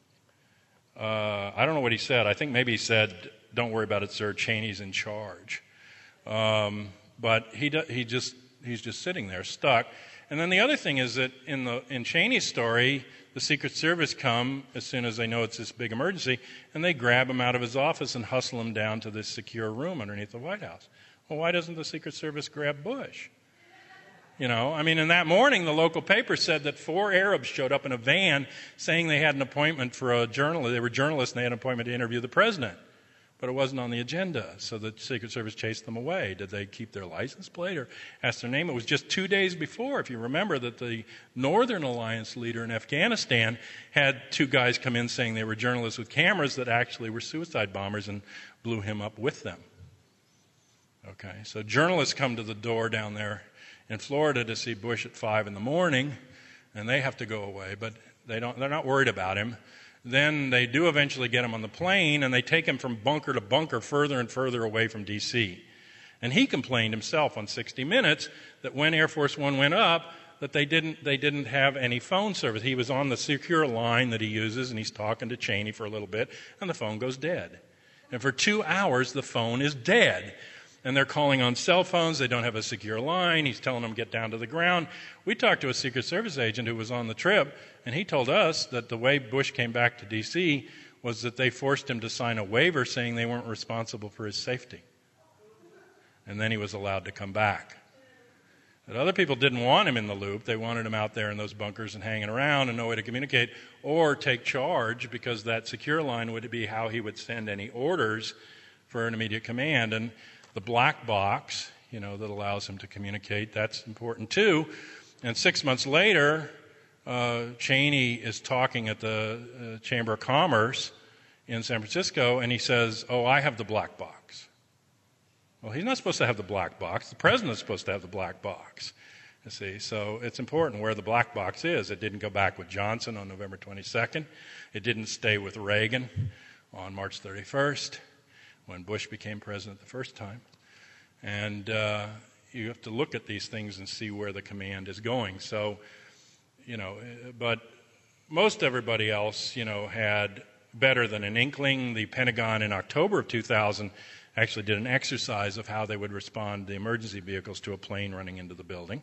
Uh, I don't know what he said. I think maybe he said, don't worry about it, sir. Cheney's in charge. Um, but he do, he just he's just sitting there stuck. And then the other thing is that in the in Cheney's story, the Secret Service come as soon as they know it's this big emergency, and they grab him out of his office and hustle him down to this secure room underneath the White House. Well, why doesn't the Secret Service grab Bush? You know, I mean, in that morning, the local paper said that four Arabs showed up in a van saying they had an appointment for a journalist. They were journalists and they had an appointment to interview the president. But it wasn't on the agenda, so the Secret Service chased them away. Did they keep their license plate or ask their name? It was just two days before, if you remember, that the Northern Alliance leader in Afghanistan had two guys come in saying they were journalists with cameras that actually were suicide bombers and blew him up with them. Okay, so journalists come to the door down there in Florida to see Bush at five in the morning, and they have to go away, but they don't, they're not worried about him. Then they do eventually get him on the plane, and they take him from bunker to bunker further and further away from D C. And he complained himself on sixty minutes that when Air Force One went up, that they didn't they didn't have any phone service. He was on the secure line that he uses, and he's talking to Cheney for a little bit, and the phone goes dead. And for two hours, the phone is dead. And they're calling on cell phones. They don't have a secure line. He's telling them, get down to the ground. We talked to a Secret Service agent who was on the trip, and he told us that the way Bush came back to D C was that they forced him to sign a waiver saying they weren't responsible for his safety. And then he was allowed to come back. But other people didn't want him in the loop. They wanted him out there in those bunkers and hanging around and no way to communicate or take charge, because that secure line would be how he would send any orders for an immediate command. And the black box, you know, that allows him to communicate, that's important too. And six months later, uh, Cheney is talking at the uh, Chamber of Commerce in San Francisco, and he says, oh, I have the black box. Well, he's not supposed to have the black box. The president's supposed to have the black box. You see, so it's important where the black box is. It didn't go back with Johnson on November twenty-second. It didn't stay with Reagan on March thirty-first. When Bush became president the first time. And uh, you have to look at these things and see where the command is going. So, you know, but most everybody else, you know, had better than an inkling. The Pentagon in October of two thousand actually did an exercise of how they would respond to the emergency vehicles to a plane running into the building.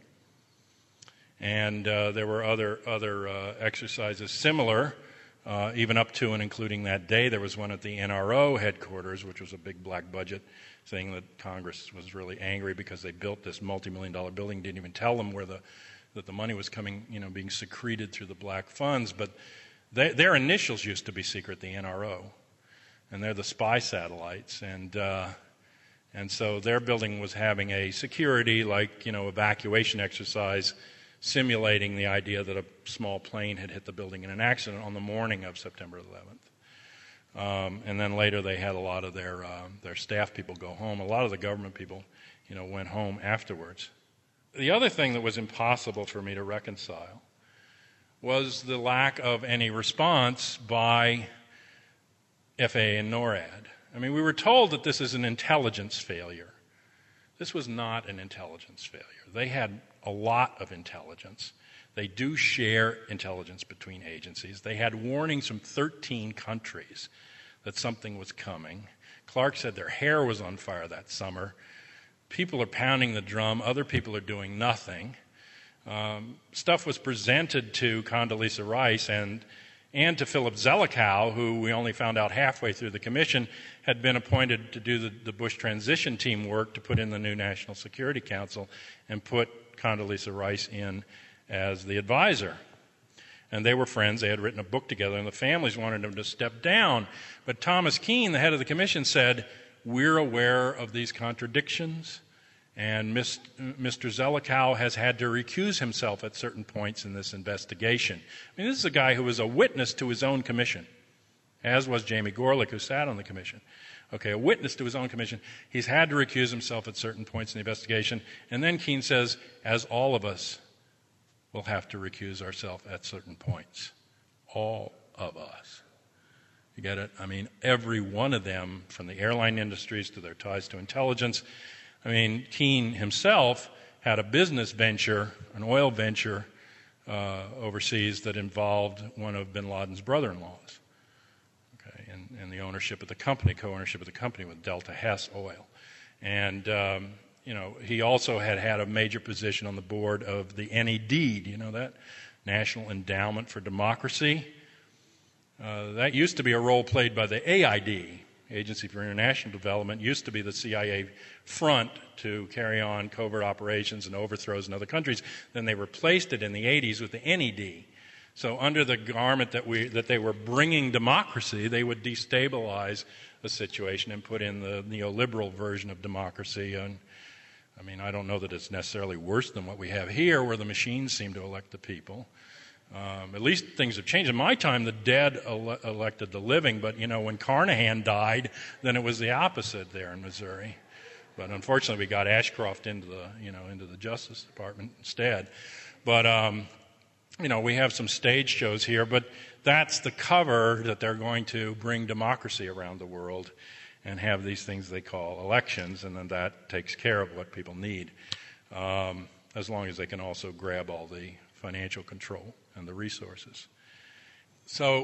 And uh, there were other, other uh, exercises similar. Uh, even up to and including that day. There was one at the N R O headquarters, which was a big black budget, saying that Congress was really angry because they built this multi-million dollar building, didn't even tell them where the that the money was coming, you know, being secreted through the black funds. But they, their initials used to be secret, the N R O, and they're the spy satellites. And uh, and so their building was having a security, like, you know, evacuation exercise, simulating the idea that a small plane had hit the building in an accident on the morning of September eleventh. Um, and then later they had a lot of their uh, their staff people go home. A lot of the government people, you know, went home afterwards. The other thing that was impossible for me to reconcile was the lack of any response by F A A and NORAD. I mean, we were told that this is an intelligence failure. This was not an intelligence failure. They had a lot of intelligence. They do share intelligence between agencies. They had warnings from thirteen countries that something was coming. Clark said their hair was on fire that summer. People are pounding the drum. Other people are doing nothing. Um, stuff was presented to Condoleezza Rice and and to Philip Zelikow, who we only found out halfway through the commission, had been appointed to do the, the Bush transition team work to put in the new National Security Council and put Condoleezza Rice in as the advisor. And they were friends. They had written a book together, and the families wanted them to step down. But Thomas Keene, the head of the commission, said, we're aware of these contradictions, and Mister Zelikow has had to recuse himself at certain points in this investigation. I mean, this is a guy who was a witness to his own commission, as was Jamie Gorelick, who sat on the commission. Okay, a witness to his own commission. He's had to recuse himself at certain points in the investigation. And then Keene says, as all of us will have to recuse ourselves at certain points. All of us. You get it? I mean, every one of them, from the airline industries to their ties to intelligence. I mean, Keene himself had a business venture, an oil venture uh, overseas that involved one of bin Laden's brother-in-laws. And, and the ownership of the company, co-ownership of the company with Delta Hess Oil. And, um, you know, he also had had a major position on the board of the N E D. Do you know that? National Endowment for Democracy. Uh, that used to be a role played by the A I D, Agency for International Development, used to be the C I A front to carry on covert operations and overthrows in other countries. Then they replaced it in the eighties with the N E D. So under the garment that we that they were bringing democracy, they would destabilize the situation and put in the neoliberal version of democracy. And I mean, I don't know that it's necessarily worse than what we have here, where the machines seem to elect the people. Um, at least things have changed. In my time, the dead ele- elected the living, but, you know, when Carnahan died, then it was the opposite there in Missouri. But unfortunately, we got Ashcroft into the, you know, into the Justice Department instead. But, um, you know, we have some stage shows here, but that's the cover that they're going to bring democracy around the world and have these things they call elections, and then that takes care of what people need, um, as long as they can also grab all the financial control and the resources. So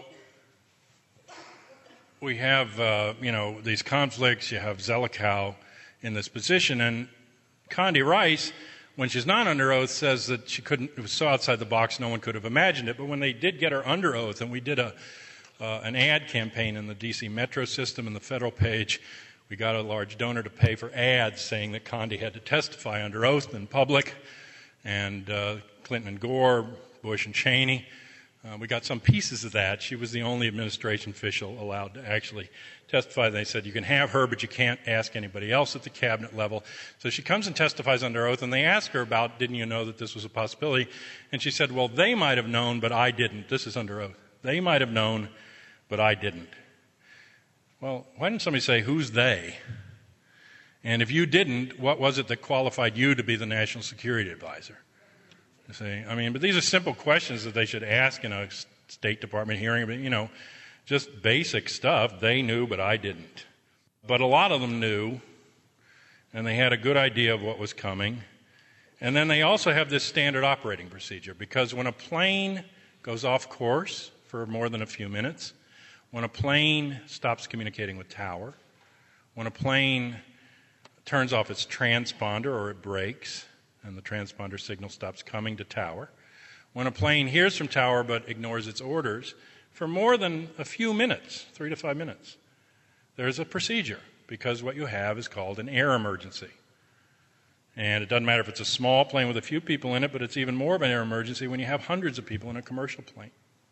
we have, uh, you know, these conflicts. You have Zelikow in this position, and Condi Rice, when she's not under oath, says that she couldn't, it was so outside the box no one could have imagined it. But when they did get her under oath, and we did a uh, an ad campaign in the D C Metro system and the federal page, we got a large donor to pay for ads saying that Condi had to testify under oath in public, and uh, Clinton and Gore, Bush and Cheney. Uh, we got some pieces of that. She was the only administration official allowed to actually testify. They said, you can have her, but you can't ask anybody else at the cabinet level. So she comes and testifies under oath, and they ask her about, didn't you know that this was a possibility? And she said, well, they might have known, but I didn't. This is under oath. They might have known, but I didn't. Well, why didn't somebody say, who's they? And if you didn't, what was it that qualified you to be the National Security Advisor? You see, I mean, but these are simple questions that they should ask in a State Department hearing. But, you know, just basic stuff. They knew, but I didn't. But a lot of them knew, and they had a good idea of what was coming. And then they also have this standard operating procedure, because when a plane goes off course for more than a few minutes, when a plane stops communicating with tower, when a plane turns off its transponder or it breaks, and the transponder signal stops coming to tower, when a plane hears from tower but ignores its orders for more than a few minutes, three to five minutes, there's a procedure, because what you have is called an air emergency. And it doesn't matter if it's a small plane with a few people in it, but it's even more of an air emergency when you have hundreds of people in a commercial plane.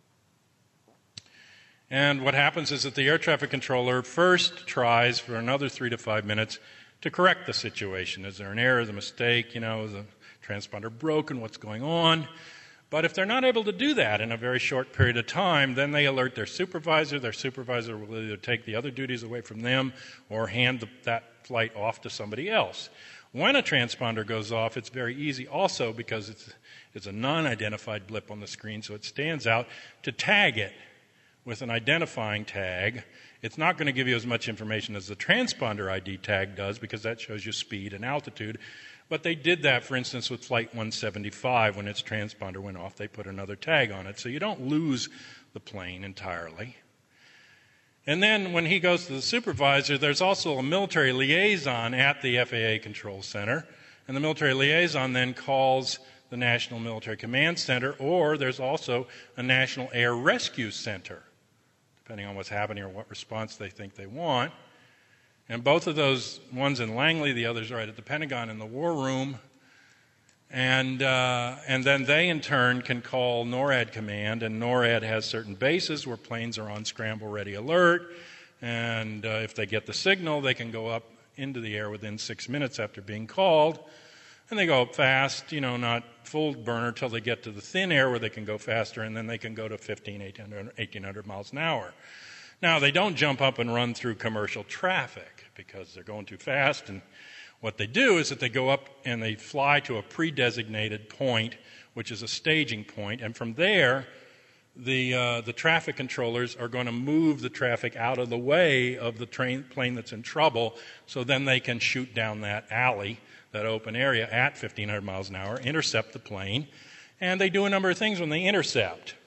And what happens is that the air traffic controller first tries for another three to five minutes to correct the situation. Is there an error, is a mistake, you know, is the transponder broken, what's going on? But if they're not able to do that in a very short period of time, then they alert their supervisor. Their supervisor will either take the other duties away from them or hand the, that flight off to somebody else. When a transponder goes off, it's very easy also, because it's, it's a non-identified blip on the screen, so it stands out, to tag it with an identifying tag. It's not going to give you as much information as the transponder I D tag does, because that shows you speed and altitude. But they did that, for instance, with Flight one seventy-five. When its transponder went off, they put another tag on it. So you don't lose the plane entirely. And then when he goes to the supervisor, there's also a military liaison at the F A A Control Center. And the military liaison then calls the National Military Command Center, or there's also a National Air Rescue Center, depending on what's happening or what response they think they want. And both of those, one's in Langley, the other's right at the Pentagon in the War Room. And uh, and then they, in turn, can call NORAD Command, and NORAD has certain bases where planes are on scramble-ready alert. And uh, if they get the signal, they can go up into the air within six minutes after being called. And they go up fast, you know, not full burner till they get to the thin air where they can go faster, and then they can go to fifteen, eighteen hundred miles an hour. Now, they don't jump up and run through commercial traffic because they're going too fast. And what they do is that they go up and they fly to a pre-designated point, which is a staging point. And from there, the uh, the traffic controllers are going to move the traffic out of the way of the train plane that's in trouble, so then they can shoot down that alley, that open area, at fifteen hundred miles an hour, intercept the plane. And they do a number of things when they intercept.